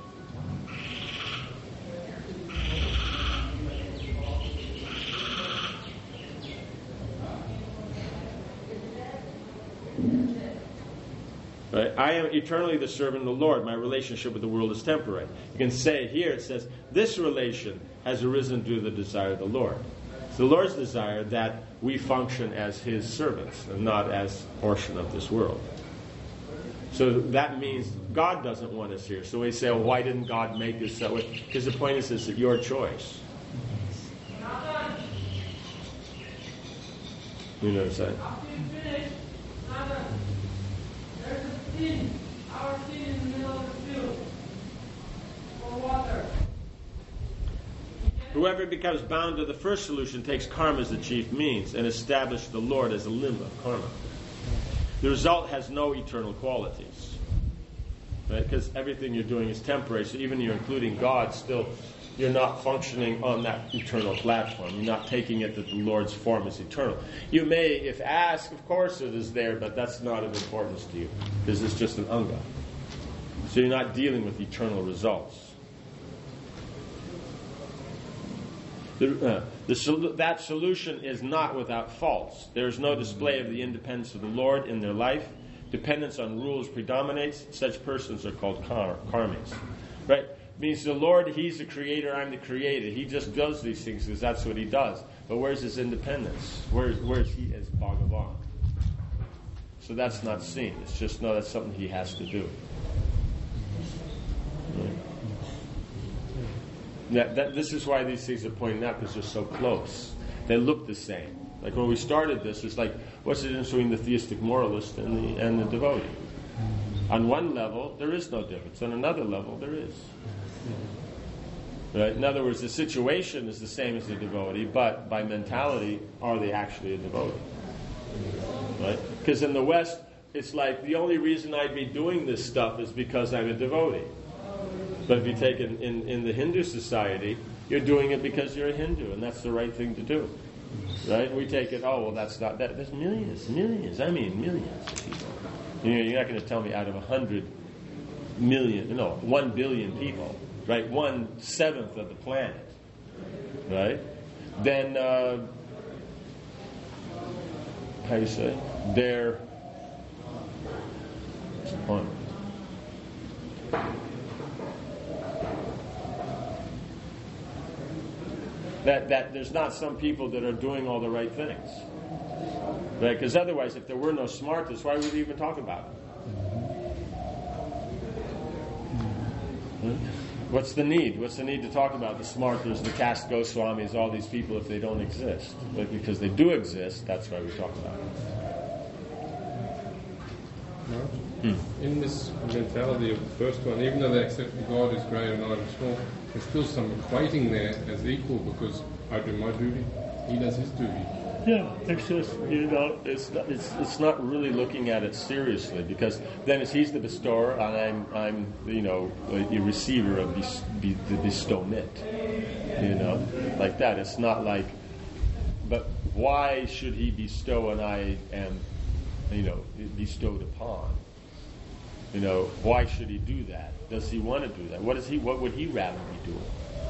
Right? I am eternally the servant of the Lord. My relationship with the world is temporary. You can say here, it says, this relation has arisen due to the desire of the Lord. It's the Lord's desire that we function as His servants and not as a portion of this world. So that means God doesn't want us here. So we say, well, why didn't God make us that way? Because the point is, it's your choice. You know what I'm saying? There's a scene, our scene in the middle of the field for water. Whoever becomes bound to the first solution takes karma as the chief means and establishes the Lord as a limb of karma. The result has no eternal qualities, right? Because everything you're doing is temporary. So even you're including God, still you're not functioning on that eternal platform. You're not taking it that the Lord's form is eternal. You may, if asked, of course it is there, but that's not of importance to you because it's just an anga. So you're not dealing with eternal results. The, uh, the sol- that solution is not without faults. There is no display of the independence of the Lord in their life. Dependence on rules predominates. Such persons are called kar- karmis. Right? Means the Lord, He's the creator, I'm the created. He just does these things because that's what He does. But where's His independence? Where's, where's He as Bhagavan? So that's not seen. It's just, no, that's something He has to do. Right? That, that, this is why these things are pointed out, because they're so close. They look the same. Like when we started this, it's like, what's the difference between the theistic moralist and the, and the devotee? On one level, there is no difference. On another level, there is. Right? In other words, the situation is the same as the devotee, but by mentality, are they actually a devotee? Right? Because in the West, it's like the only reason I'd be doing this stuff is because I'm a devotee. But if you take it in, in the Hindu society, you're doing it because you're a Hindu, and that's the right thing to do. Right? We take it, oh, well, that's not that. There's millions, millions, I mean millions of people. You know, you're not going to tell me out of a hundred million, no, one billion people, right? One seventh of the planet, right? Then, uh, how do you say? They're, what's the point? That, that there's not some people that are doing all the right things. Right? Because otherwise, if there were no smartest, why would we even talk about it? Hmm? What's the need? What's the need to talk about the smarters, the caste Goswamis, all these people if they don't exist? But because they do exist, that's why we talk about it. Hmm. In this mentality of the first one, even though they accept that God is greater and I am small, there's still some equating there as equal because I do my duty, he does his duty. Yeah, it's just, you know, it's not, it's it's not really looking at it seriously because then it's he's the bestower and I'm I'm you know the receiver of bes, be, the bestowment, you know, like that. It's not like, but why should he bestow and I am, you know, bestowed upon? You know, why should he do that? Does he want to do that? What is he? What would he rather be doing?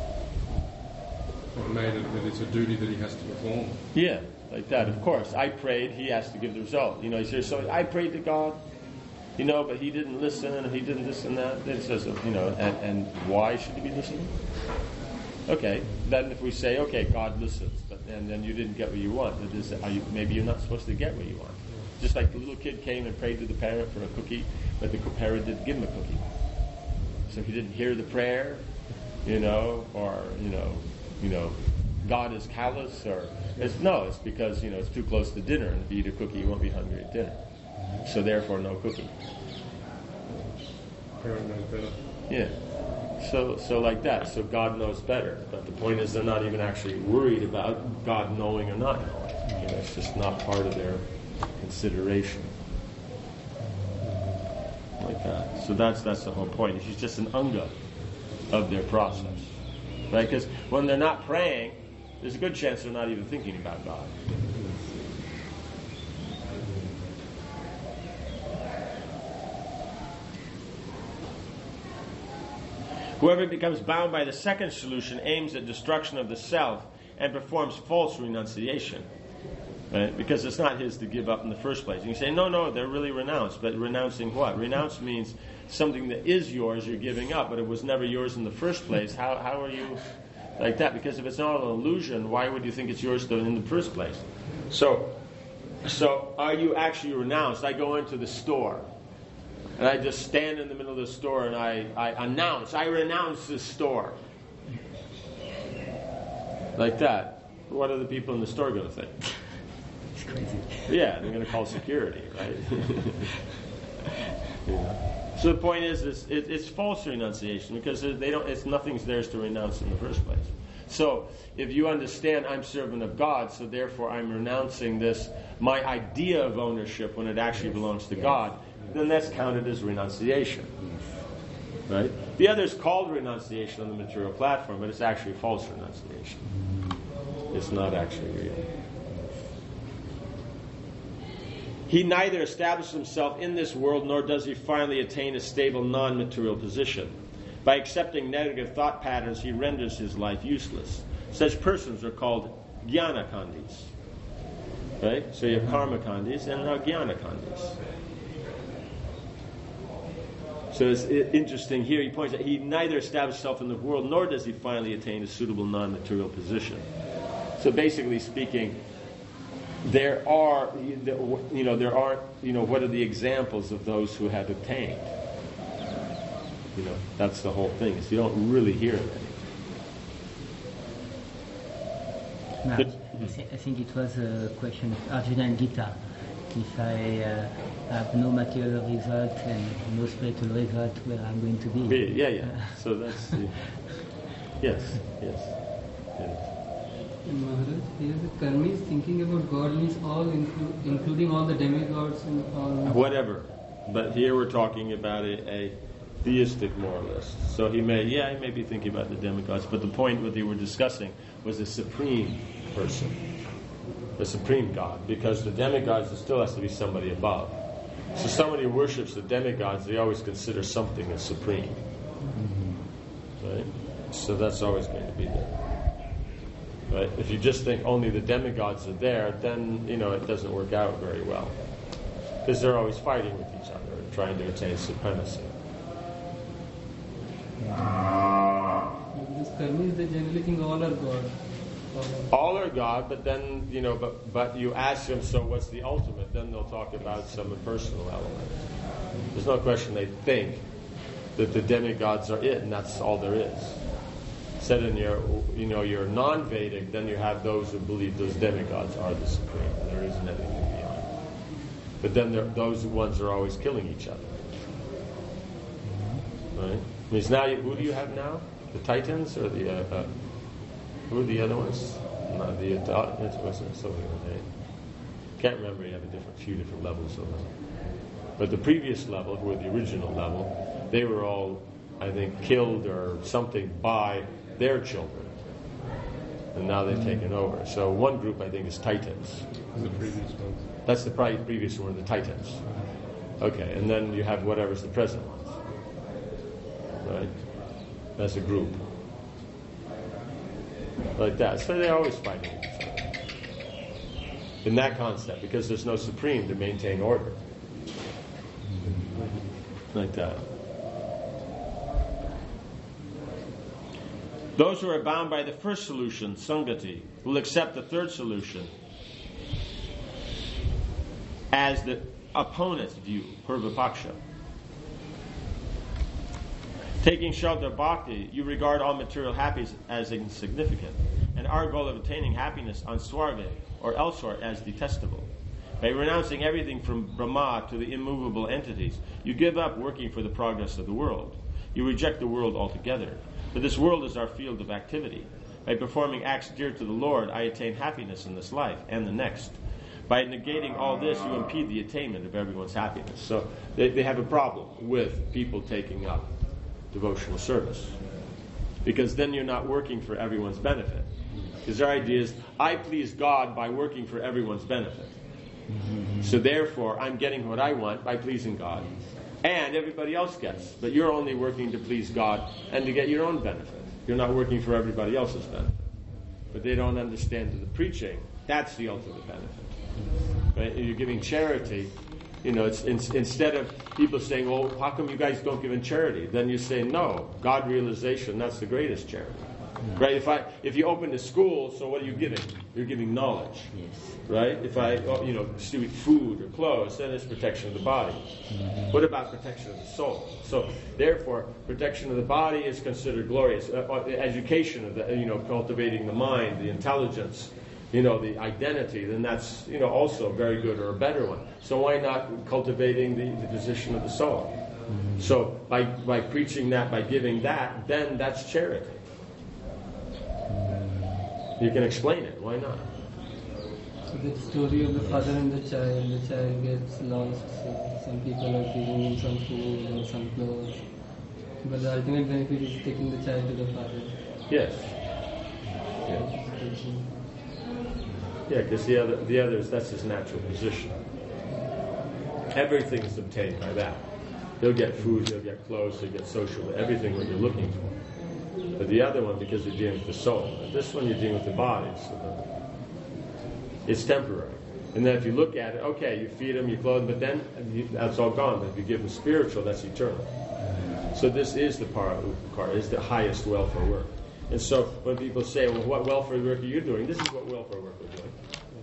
I've made it that it's a duty that he has to perform. Yeah, like that. Of course, I prayed. He has to give the result. You know, he says, "So I prayed to God, you know, but he didn't listen, and he didn't this and that." It says, you know, and, and why should he be listening? Okay, then if we say, okay, God listens, but and then you didn't get what you want, it is, are you, maybe you're not supposed to get what you want. Just like the little kid came and prayed to the parent for a cookie, but the parent didn't give him a cookie. So he didn't hear the prayer, you know, or, you know, you know, God is callous, or it's, no, it's because, you know, it's too close to dinner, and if you eat a cookie, you won't be hungry at dinner. So therefore, no cookie. Parent knows better. Yeah. So, so like that. So God knows better. But the point is, they're not even actually worried about God knowing or not knowing. You know, it's just not part of their consideration. Like that. So that's that's the whole point. She's just an anga of their process. Right? Because when they're not praying, there's a good chance they're not even thinking about God. Whoever becomes bound by the second solution aims at destruction of the self and performs false renunciation. Right? Because it's not his to give up in the first place. And you say, no, no, they're really renounced. But renouncing what? Renounce means something that is yours, you're giving up, but it was never yours in the first place. How how are you like that? Because if it's not an illusion, why would you think it's yours in the first place? So, so are you actually renounced? I go into the store, and I just stand in the middle of the store, and I, I announce, I renounce this store. Like that. What are the people in the store going to think? It's crazy. Yeah, they're going to call security, right? Yeah. So the point is, is it, it's false renunciation because they don't. It's nothing's theirs to renounce in the first place. So if you understand, I'm servant of God, so therefore I'm renouncing this my idea of ownership when it actually belongs to God, then that's counted as renunciation, right? The other is called renunciation on the material platform, but it's actually false renunciation. It's not actually real. He neither establishes himself in this world, nor does he finally attain a stable non-material position. By accepting negative thought patterns, he renders his life useless. Such persons are called jnana kandis. Right? So you have karma kandis and now jnana kandis. So it's interesting here, he points out, he neither establishes himself in the world, nor does he finally attain a suitable non-material position. So basically speaking, there are, you know, there are, you know, what are the examples of those who have attained? You know, that's the whole thing. Is you don't really hear of any. No, I, th- I think it was a question of Arjuna and Gita. If I uh, have no material result and no spiritual result, where I'm going to be? Yeah, yeah. So that's the, yes, yes. yes. And Maharaj, here the karmi is thinking about God means all, inclu- including all the demigods and all. Whatever, but here we're talking about a, a theistic moralist. So he may, yeah, he may be thinking about the demigods, but the point what they were discussing was the supreme person, the supreme God, because the demigods there still has to be somebody above. So somebody who worships the demigods, they always consider something as supreme, right? So that's always going to be there. Right? If you just think only the demigods are there, then, you know, it doesn't work out very well. Because they're always fighting with each other and trying to attain supremacy. This karmi is they generally think all are God. All are God, but then, you know, but, but you ask them, so what's the ultimate? Then they'll talk about some impersonal element. There's no question they think that the demigods are it, and that's all there is. Said in your, you know, your non-Vedic, then you have those who believe those demigods are the supreme. There isn't anything beyond. But then there, those ones are always killing each other. Right? Means now, you, who do you have now? The Titans or the, uh, uh, who are the other ones? Not the, uh, what's it, something like that. Can't remember, you have a different, few different levels of them. But the previous level, who were the original level, they were all, I think, killed or something by their children, and now they've taken over. So one group, I think, is Titans. The previous ones. That's the pri- previous one, the Titans. Okay, and then you have whatever's the present ones, right? As a group, like that. So they're always fighting with each other in that concept, because there's no supreme to maintain order, like that. Those who are bound by the first solution, Sangati, will accept the third solution as the opponent's view, Purvapaksha. Taking shelter of bhakti, you regard all material happiness as insignificant, and our goal of attaining happiness on Swarga or elsewhere as detestable. By renouncing everything from Brahma to the immovable entities, you give up working for the progress of the world. You reject the world altogether. But this world is our field of activity. By performing acts dear to the Lord, I attain happiness in this life and the next. By negating all this, you impede the attainment of everyone's happiness. So they, they have a problem with people taking up devotional service. Because then you're not working for everyone's benefit. Because their idea is, I please God by working for everyone's benefit. Mm-hmm. So therefore, I'm getting what I want by pleasing God. And everybody else gets. But you're only working to please God and to get your own benefit. You're not working for everybody else's benefit. But they don't understand that the preaching, that's the ultimate benefit. Right? You're giving charity. You know, it's, it's instead of people saying, well, how come you guys don't give in charity? Then you say, no, God realization, that's the greatest charity. Yeah. Right? If I if you open a school, so what are you giving? You're giving knowledge. Yes. Right? If I, you know, distribute food or clothes, then it's protection of the body. Mm-hmm. What about protection of the soul? So, therefore, protection of the body is considered glorious. Uh, education of the, you know, cultivating the mind, the intelligence, you know, the identity, then that's, you know, also a very good or a better one. So why not cultivating the, the position of the soul? Mm-hmm. So by by preaching that, by giving that, then that's charity. You can explain it. Why not? So the story of the father and the child, the child gets lost, so some people are giving him some food or some clothes. But the ultimate benefit is taking the child to the father. Yes. Yeah. Yeah, because the other, the others, that's his natural position. Everything is obtained by that. He'll get food, he'll get clothes, he'll get social, everything what you're looking for. But the other one, because you're dealing with the soul. But this one, you're dealing with the body. So the, it's temporary. And then if you look at it, okay, you feed them, you clothe them, but then you, that's all gone. But if you give them spiritual, that's eternal. So this is the part, part is the highest welfare work. And so when people say, well, what welfare work are you doing? This is what welfare work we're doing.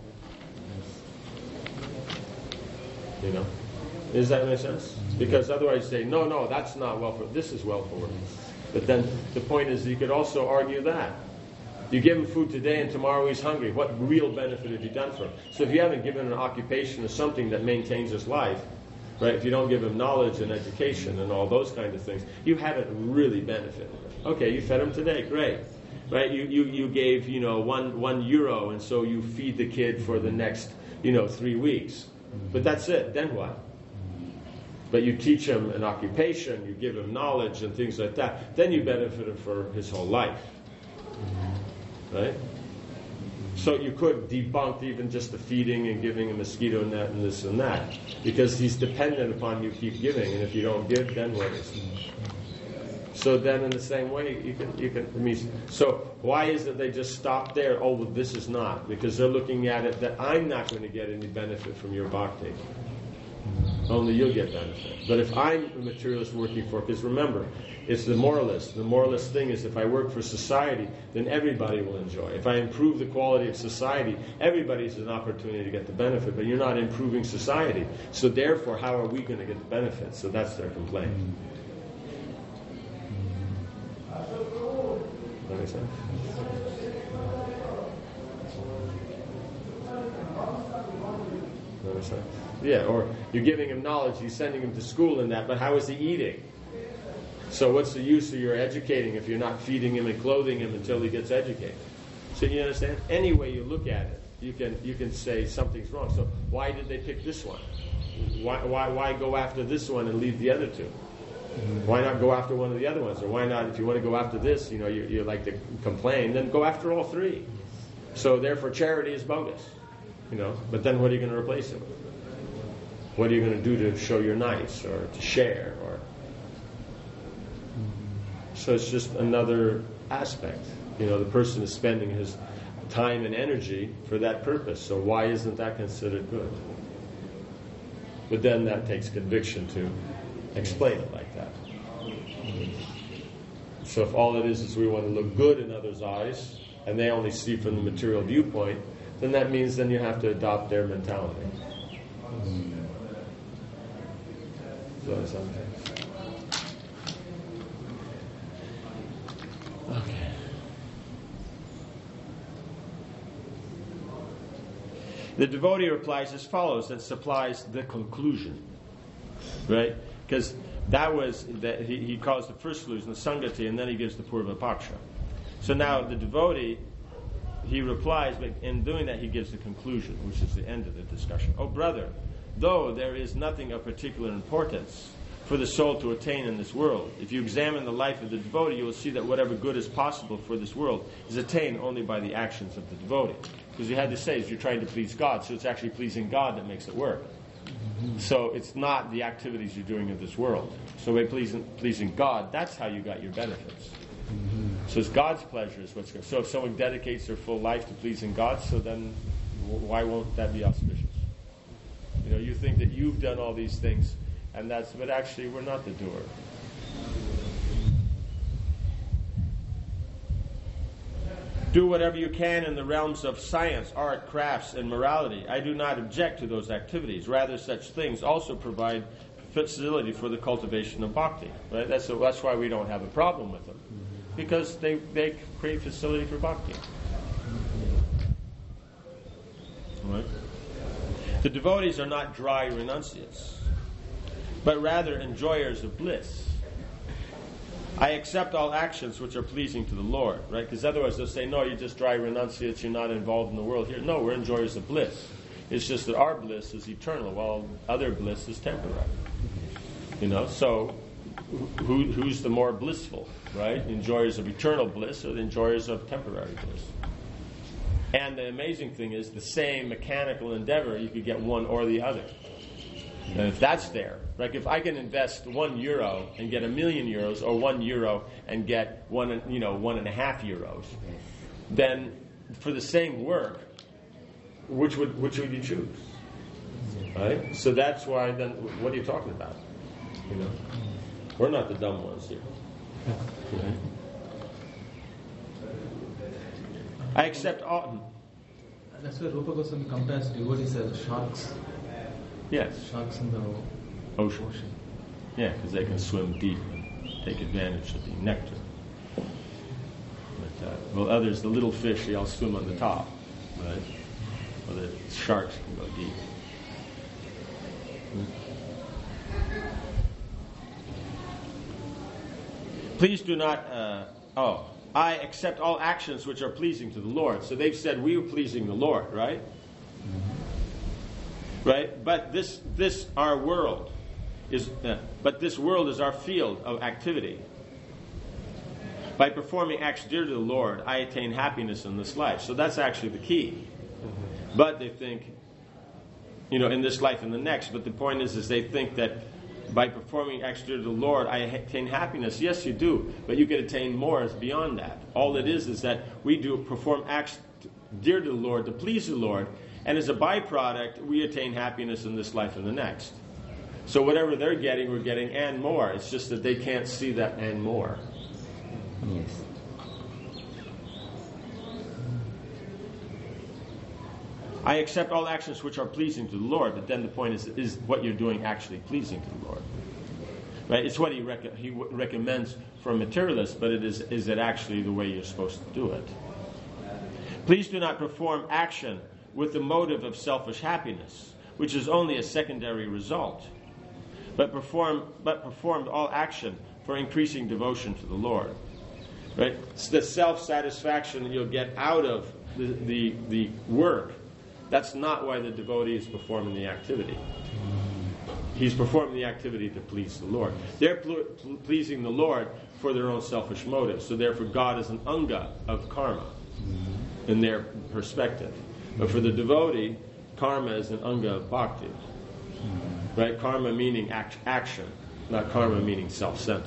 You know? Does that make sense? Because otherwise you say, no, no, that's not welfare. This is welfare work. But then the point is you could also argue that. You give him food today and tomorrow he's hungry. What real benefit have you done for him? So if you haven't given him an occupation or something that maintains his life, right, if you don't give him knowledge and education and all those kind of things, you haven't really benefited him. Okay, you fed him today, great. Right? You, you, you gave, you know, one one euro and so you feed the kid for the next, you know, three weeks. But that's it. Then what? But you teach him an occupation, you give him knowledge and things like that, then you benefit him for his whole life. Right? So you could debunk even just the feeding and giving a mosquito net and this and that, because he's dependent upon you keep giving, and if you don't give, then what is it? So then in the same way, you can, you can, I mean, so why is it they just stop there? Oh, well, this is not. Because they're looking at it that I'm not going to get any benefit from your bhakti. Only you'll get benefit. But if I'm a materialist working for, because remember, it's the moralist. The moralist thing is if I work for society, then everybody will enjoy. If I improve the quality of society, everybody has an opportunity to get the benefit, but you're not improving society. So therefore, how are we going to get the benefit? So that's their complaint. That makes sense? That makes sense? Yeah, or you're giving him knowledge, you're sending him to school and that, but how is he eating? So what's the use of your educating if you're not feeding him and clothing him until he gets educated? So you understand? Any way you look at it, you can you can say something's wrong. So why did they pick this one? Why why why go after this one and leave the other two? Why not go after one of the other ones? Or why not, if you want to go after this, you know, you, you like to complain, then go after all three. So therefore charity is bogus. You know, but then what are you going to replace it with? What are you going to do to show you're nice or to share? Or so it's just another aspect. You know, the person is spending his time and energy for that purpose. So why isn't that considered good? But then that takes conviction to explain it like that. So if all it is is we want to look good in others' eyes, and they only see from the material viewpoint, then that means then you have to adopt their mentality. So that's okay. Okay. The devotee replies as follows, that supplies the conclusion. Right? Because that was, that he, he calls the first solution, the Sangati, and then he gives the Purva Paksha. So now the devotee, he replies, but in doing that he gives the conclusion, which is the end of the discussion. Oh brother, though there is nothing of particular importance for the soul to attain in this world, if you examine the life of the devotee, you will see that whatever good is possible for this world is attained only by the actions of the devotee. Because you had to say, is you're trying to please God, so it's actually pleasing God that makes it work. So it's not the activities you're doing in this world. So by pleasing, pleasing God, that's how you got your benefits. So it's God's pleasure is what's good. So if someone dedicates their full life to pleasing God, so then why won't that be auspicious? You know, you think that you've done all these things, and that's, but actually we're not the doer. Do whatever you can in the realms of science, art, crafts, and morality. I do not object to those activities. Rather, such things also provide facility for the cultivation of bhakti. Right? That's, a, that's why we don't have a problem with them. Because they, they create facility for bhakti. Right? The devotees are not dry renunciates, but rather enjoyers of bliss. I accept all actions which are pleasing to the Lord, right? Because otherwise they'll say, no, you're just dry renunciates, you're not involved in the world here. No, we're enjoyers of bliss. It's just that our bliss is eternal, while other bliss is temporary. You know, so who, who's the more blissful, right? Enjoyers of eternal bliss or the enjoyers of temporary bliss? And the amazing thing is, the same mechanical endeavor, you could get one or the other. And if that's there, like if I can invest one euro and get a million euros, or one euro and get one, you know, one and a half euros, then for the same work, which would which would you choose? Right? So that's why. Then, what are you talking about? You know, we're not the dumb ones here. Right? I accept all. That's where Rupa Goswami compares devotees as sharks. Yes. Sharks in the ocean. ocean. Yeah, because they can swim deep and take advantage of the nectar. But, uh, well, others, the little fish, they all swim on the top, right? Well, the sharks can go deep. Please do not. Uh, oh, I accept all actions which are pleasing to the Lord. So they've said we are pleasing the Lord, right? Right, but this this our world is, uh, but this world is our field of activity. By performing acts dear to the Lord, I attain happiness in this life. So that's actually the key. Mm-hmm. But they think, you know, in this life and the next. But the point is, is they think that by performing acts dear to the Lord, I attain happiness. Yes, you do, but you can attain more beyond that. All it is is that we do perform acts dear to the Lord to please the Lord. And as a byproduct, we attain happiness in this life and the next. So whatever they're getting, we're getting and more. It's just that they can't see that and more. Yes. I accept all actions which are pleasing to the Lord, but then the point is, is what you're doing actually pleasing to the Lord? Right? It's what he, rec- he w- recommends for a materialist, but it is, is it actually the way you're supposed to do it? Please do not perform action with the motive of selfish happiness, which is only a secondary result, but perform but performed all action for increasing devotion to the Lord. Right? It's the self-satisfaction that you'll get out of the, the, the work. That's not why the devotee is performing the activity. He's performing the activity to please the Lord. They're ple- pleasing the Lord for their own selfish motives. So therefore God is an anga of karma in their perspective. But for the devotee, karma is an anga of bhakti. Right? Karma meaning act- action, not karma meaning self-centered.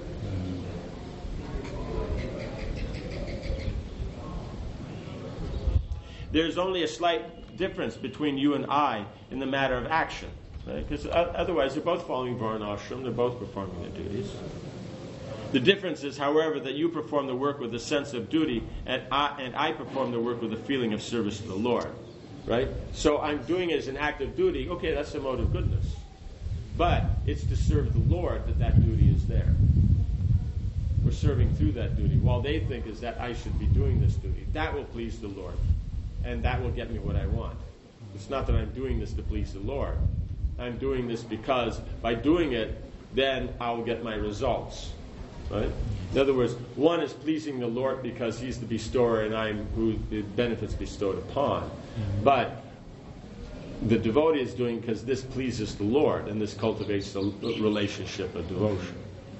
There's only a slight difference between you and I in the matter of action. Right? Because otherwise they're both following varnashram, they're both performing their duties. The difference is, however, that you perform the work with a sense of duty, and I, and I perform the work with a feeling of service to the Lord. Right? So I'm doing it as an act of duty. Okay, that's the mode of goodness. But it's to serve the Lord that that duty is there. We're serving through that duty. While they think is that I should be doing this duty. That will please the Lord. And that will get me what I want. It's not that I'm doing this to please the Lord. I'm doing this because by doing it, then I will get my results. right? In other words, one is pleasing the Lord because He's the bestower and I'm who the benefits bestowed upon. Mm-hmm. But the devotee is doing because this pleases the Lord and this cultivates the relationship of devotion.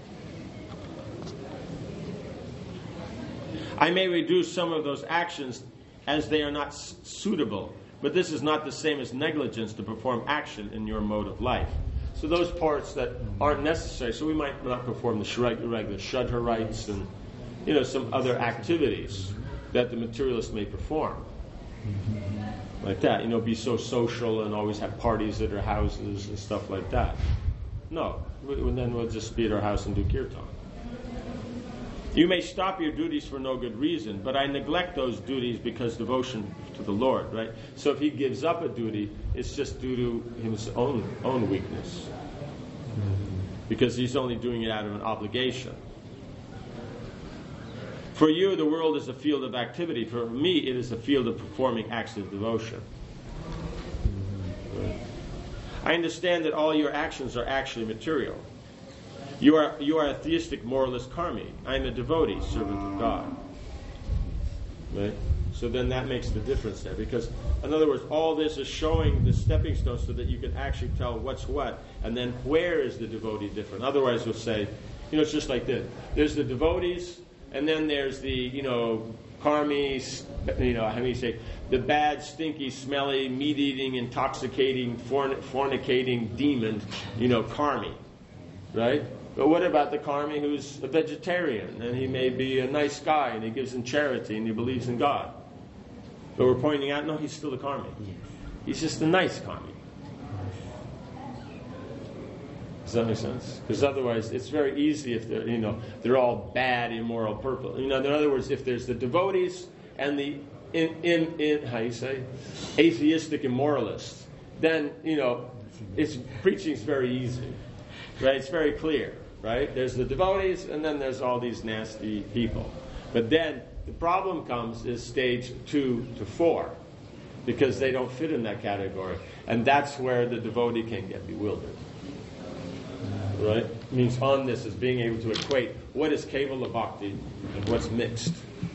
I may reduce some of those actions as they are not s- suitable, but this is not the same as negligence to perform action in your mode of life. So those parts that aren't necessary, so we might not perform the shred, regular Shraddha rites and, you know, some other activities that the materialist may perform. Like that, you know, be so social and always have parties at our houses and stuff like that. No, we, then we'll just be at our house and do kirtan. You may stop your duties for no good reason, but I neglect those duties because devotion to the Lord, right? So if he gives up a duty, it's just due to his own own weakness. Because he's only doing it out of an obligation. For you, the world is a field of activity. For me, it is a field of performing acts of devotion. Right? I understand that all your actions are actually material. You are you are a theistic moralist karmi. I am a devotee, servant of God. Right? So then that makes the difference there. Because, in other words, all this is showing the stepping stone so that you can actually tell what's what, and then where is the devotee different. Otherwise, you'll say, you know, it's just like this. There's the devotees, and then there's the, you know, karmis, you know, how do you say, the bad, stinky, smelly, meat-eating, intoxicating, forn- fornicating demon, you know, karmi. Right? But what about the karmi who's a vegetarian and he may be a nice guy and he gives in charity and he believes in God? But we're pointing out, no, he's still a karmi. He's just a nice karmi. Does that make sense? Because otherwise, it's very easy if they're, you know, they're all bad, immoral, purple. You know, in other words, if there's the devotees and the in in, in how you say, atheistic immoralists, then you know, it's preaching's very easy. Right? It's very clear, right? There's the devotees, and then there's all these nasty people. But then the problem comes is stage two to four, because they don't fit in that category, and that's where the devotee can get bewildered. Right? It means on this is being able to equate what is Kevala Bhakti and what's mixed.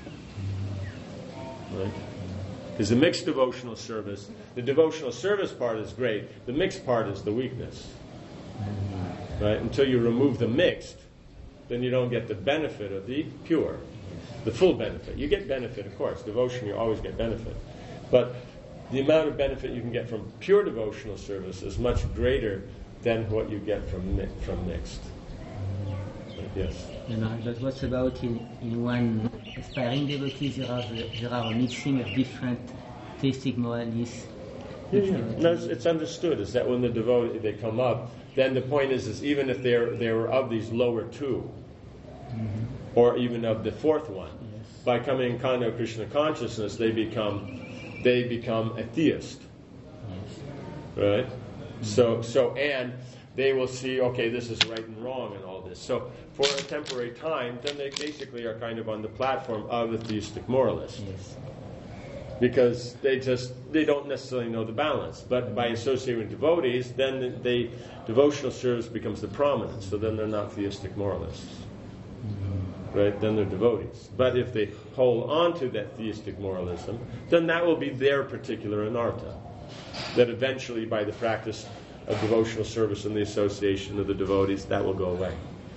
Right? Because the mixed devotional service, the devotional service part is great. The mixed part is the weakness. Right? Until you remove the mixed, then you don't get the benefit of the pure, the full benefit. You get benefit, of course. Devotion, you always get benefit. But the amount of benefit you can get from pure devotional service is much greater than what you get from mi- from mixed. Right? Yes? You know, but what about in, in one aspiring devotee, there are, there are a mixing of different theistic moralists? Yeah, yeah. No, it's, it's understood is that when the devotee, they come up, then the point is, is even if they're they were of these lower two, mm-hmm. or even of the fourth one, yes. by coming in contact with Krishna consciousness, they become they become a theist, yes. right? Mm-hmm. So so and they will see, okay, this is right and wrong and all this. So for a temporary time, then they basically are kind of on the platform of the theistic moralist. Yes. Because they just they don't necessarily know the balance, but by associating with devotees, then they devotional service becomes the prominent. So then they're not theistic moralists, right? Then they're devotees. But if they hold on to that theistic moralism, then that will be their particular anartha. That eventually, by the practice of devotional service and the association of the devotees, that will go away.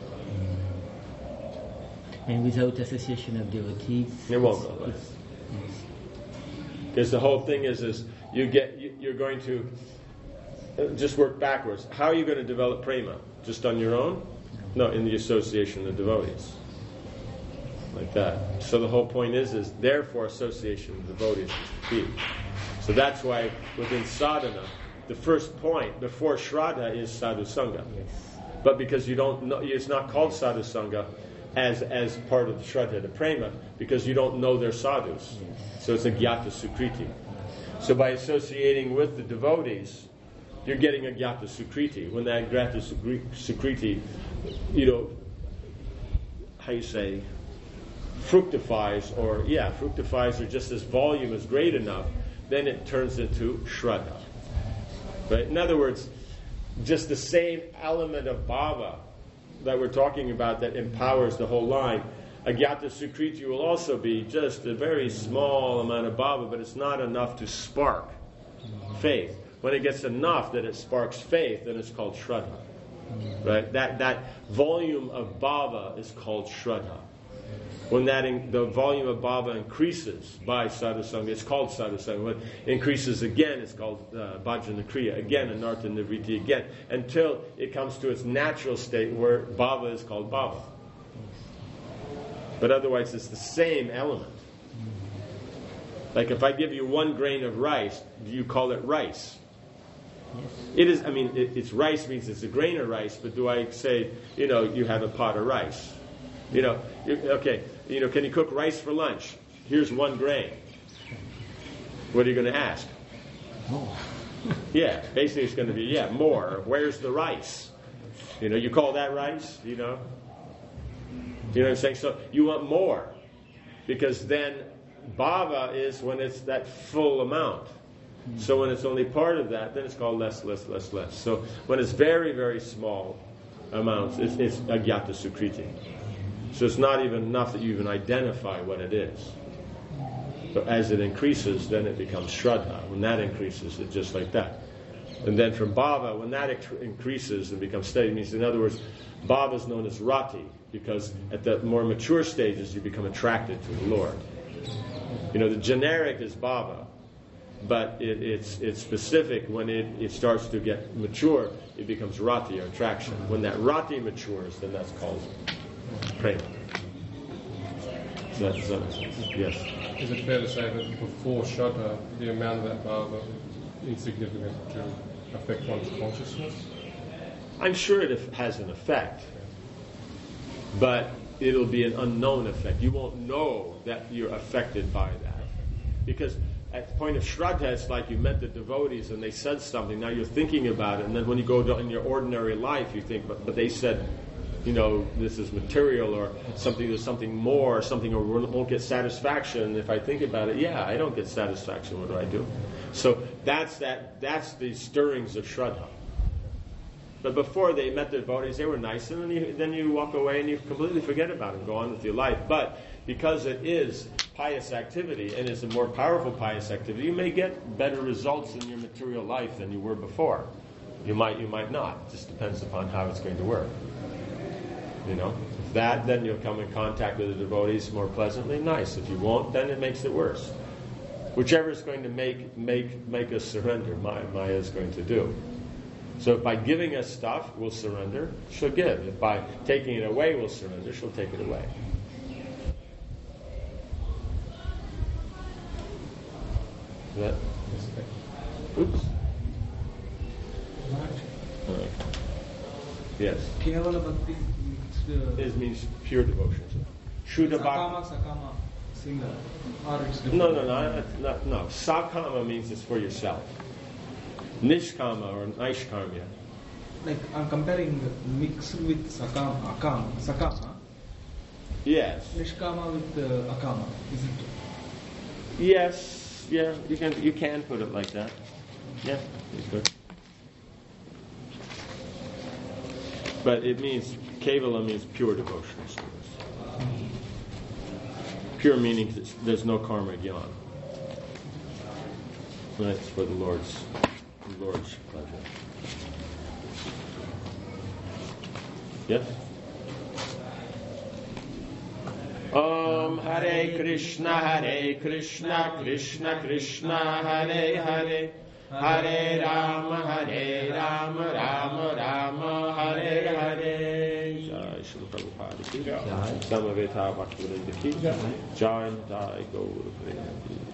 And without association of devotees, it won't go away. Because the whole thing is, is you get you, you're going to just work backwards. How are you going to develop prema? Just on your own? No, in the association of devotees, like that. So the whole point is, is therefore association of devotees is the key. So that's why within sadhana, the first point before shraddha is sadhu sangha. Yes. But because you don't know, it's not called sadhu sangha as as part of the shraddha to prema, because you don't know their sadhus. Yes. So it's a gyata sukriti. So by associating with the devotees, you're getting a gyata sukriti. When that gyata sukriti, you know, how you say, fructifies, or yeah, fructifies, or just this volume is great enough, then it turns into shraddha. Right? In other words, just the same element of bhava that we're talking about that empowers the whole line, Agyata Sukriti will also be just a very small amount of bhava, but it's not enough to spark faith. When it gets enough that it sparks faith, then it's called Shraddha. Right? That that volume of bhava is called Shraddha. When that in, the volume of bhava increases by sadhusanga, it's called sadhusanga. When it increases again, it's called uh, bhajana kriya. Again, anartha nivriti again, until it comes to its natural state where bhava is called bhava. But otherwise, it's the same element. Like if I give you one grain of rice, do you call it rice? Yes. It is. I mean, it, it's rice means it's a grain of rice. But do I say, you know, you have a pot of rice? You know, you, okay. You know, can you cook rice for lunch? Here's one grain. What are you going to ask? More. Yeah, basically it's going to be yeah more. Where's the rice? You know, you call that rice? You know. You know what I'm saying? So you want more, because then bhava is when it's that full amount. So when it's only part of that, then it's called less, less, less, less. So when it's very, very small amounts, it's, it's agyata sukriti. So it's not even enough that you even identify what it is. But as it increases, then it becomes shraddha. When that increases, it's just like that. And then from bhava, when that inc- increases and becomes steady, it means, in other words, bhava is known as rati, because at the more mature stages, you become attracted to the Lord. You know, the generic is bhava, but it, it's it's specific. When it, it starts to get mature, it becomes rati, or attraction. When that rati matures, then that's called prema. Does that, does that make sense? Yes. Is it fair to say that before Shraddha, the amount of that bhava is insignificant to affect one's consciousness? I'm sure it has an effect, but it'll be an unknown effect. You won't know that you're affected by that. Because at the point of Shraddha, it's like you met the devotees and they said something, now you're thinking about it, and then when you go to, in your ordinary life, you think, but, but they said, you know, this is material, or something, there's something more, or something, or won't get satisfaction. If I think about it, yeah, I don't get satisfaction, what do I do? So that's that. That's the stirrings of Shraddha. But before they met the devotees, they were nice, and then you, then you walk away and you completely forget about it and go on with your life. But because it is pious activity, and it's a more powerful pious activity, you may get better results in your material life than you were before. You might, you might not. It just depends upon how it's going to work. You know, if that, then you'll come in contact with the devotees more pleasantly. Nice. If you won't, then it makes it worse. Whichever is going to make make make us surrender, Maya, Maya is going to do. So if by giving us stuff, we'll surrender, she'll give. If by taking it away, we'll surrender, she'll take it away. Is that? Oops. All right. Yes. Kevala Bhakti mixed. It means pure devotion. Shuddha Sakama, Bhakti. Sakama, single. Or it's different. No, no, no, no, no. Sakama means it's for yourself. Nishkama or Naishkarmya. Like I'm comparing mixed with Sakama, Akama, Sakama. Yes. Nishkama with uh, Akama, isn't it? Yes. Yeah. You can you can put it like that. Yeah. It's good. But it means Kevala means pure devotion. Pure meaning that there's no karma gyan. That's for the Lord's the Lord's pleasure. Yes? Om Hare Krishna, Hare Krishna, Krishna Krishna, Hare Hare, Hare Rama, Hare Rama, Rama Rama, Hare Hare. Jai Shri Prabhupada ki Jai. Samaveta Bhaktivinoda ki Jai. Jai Gaur Prema.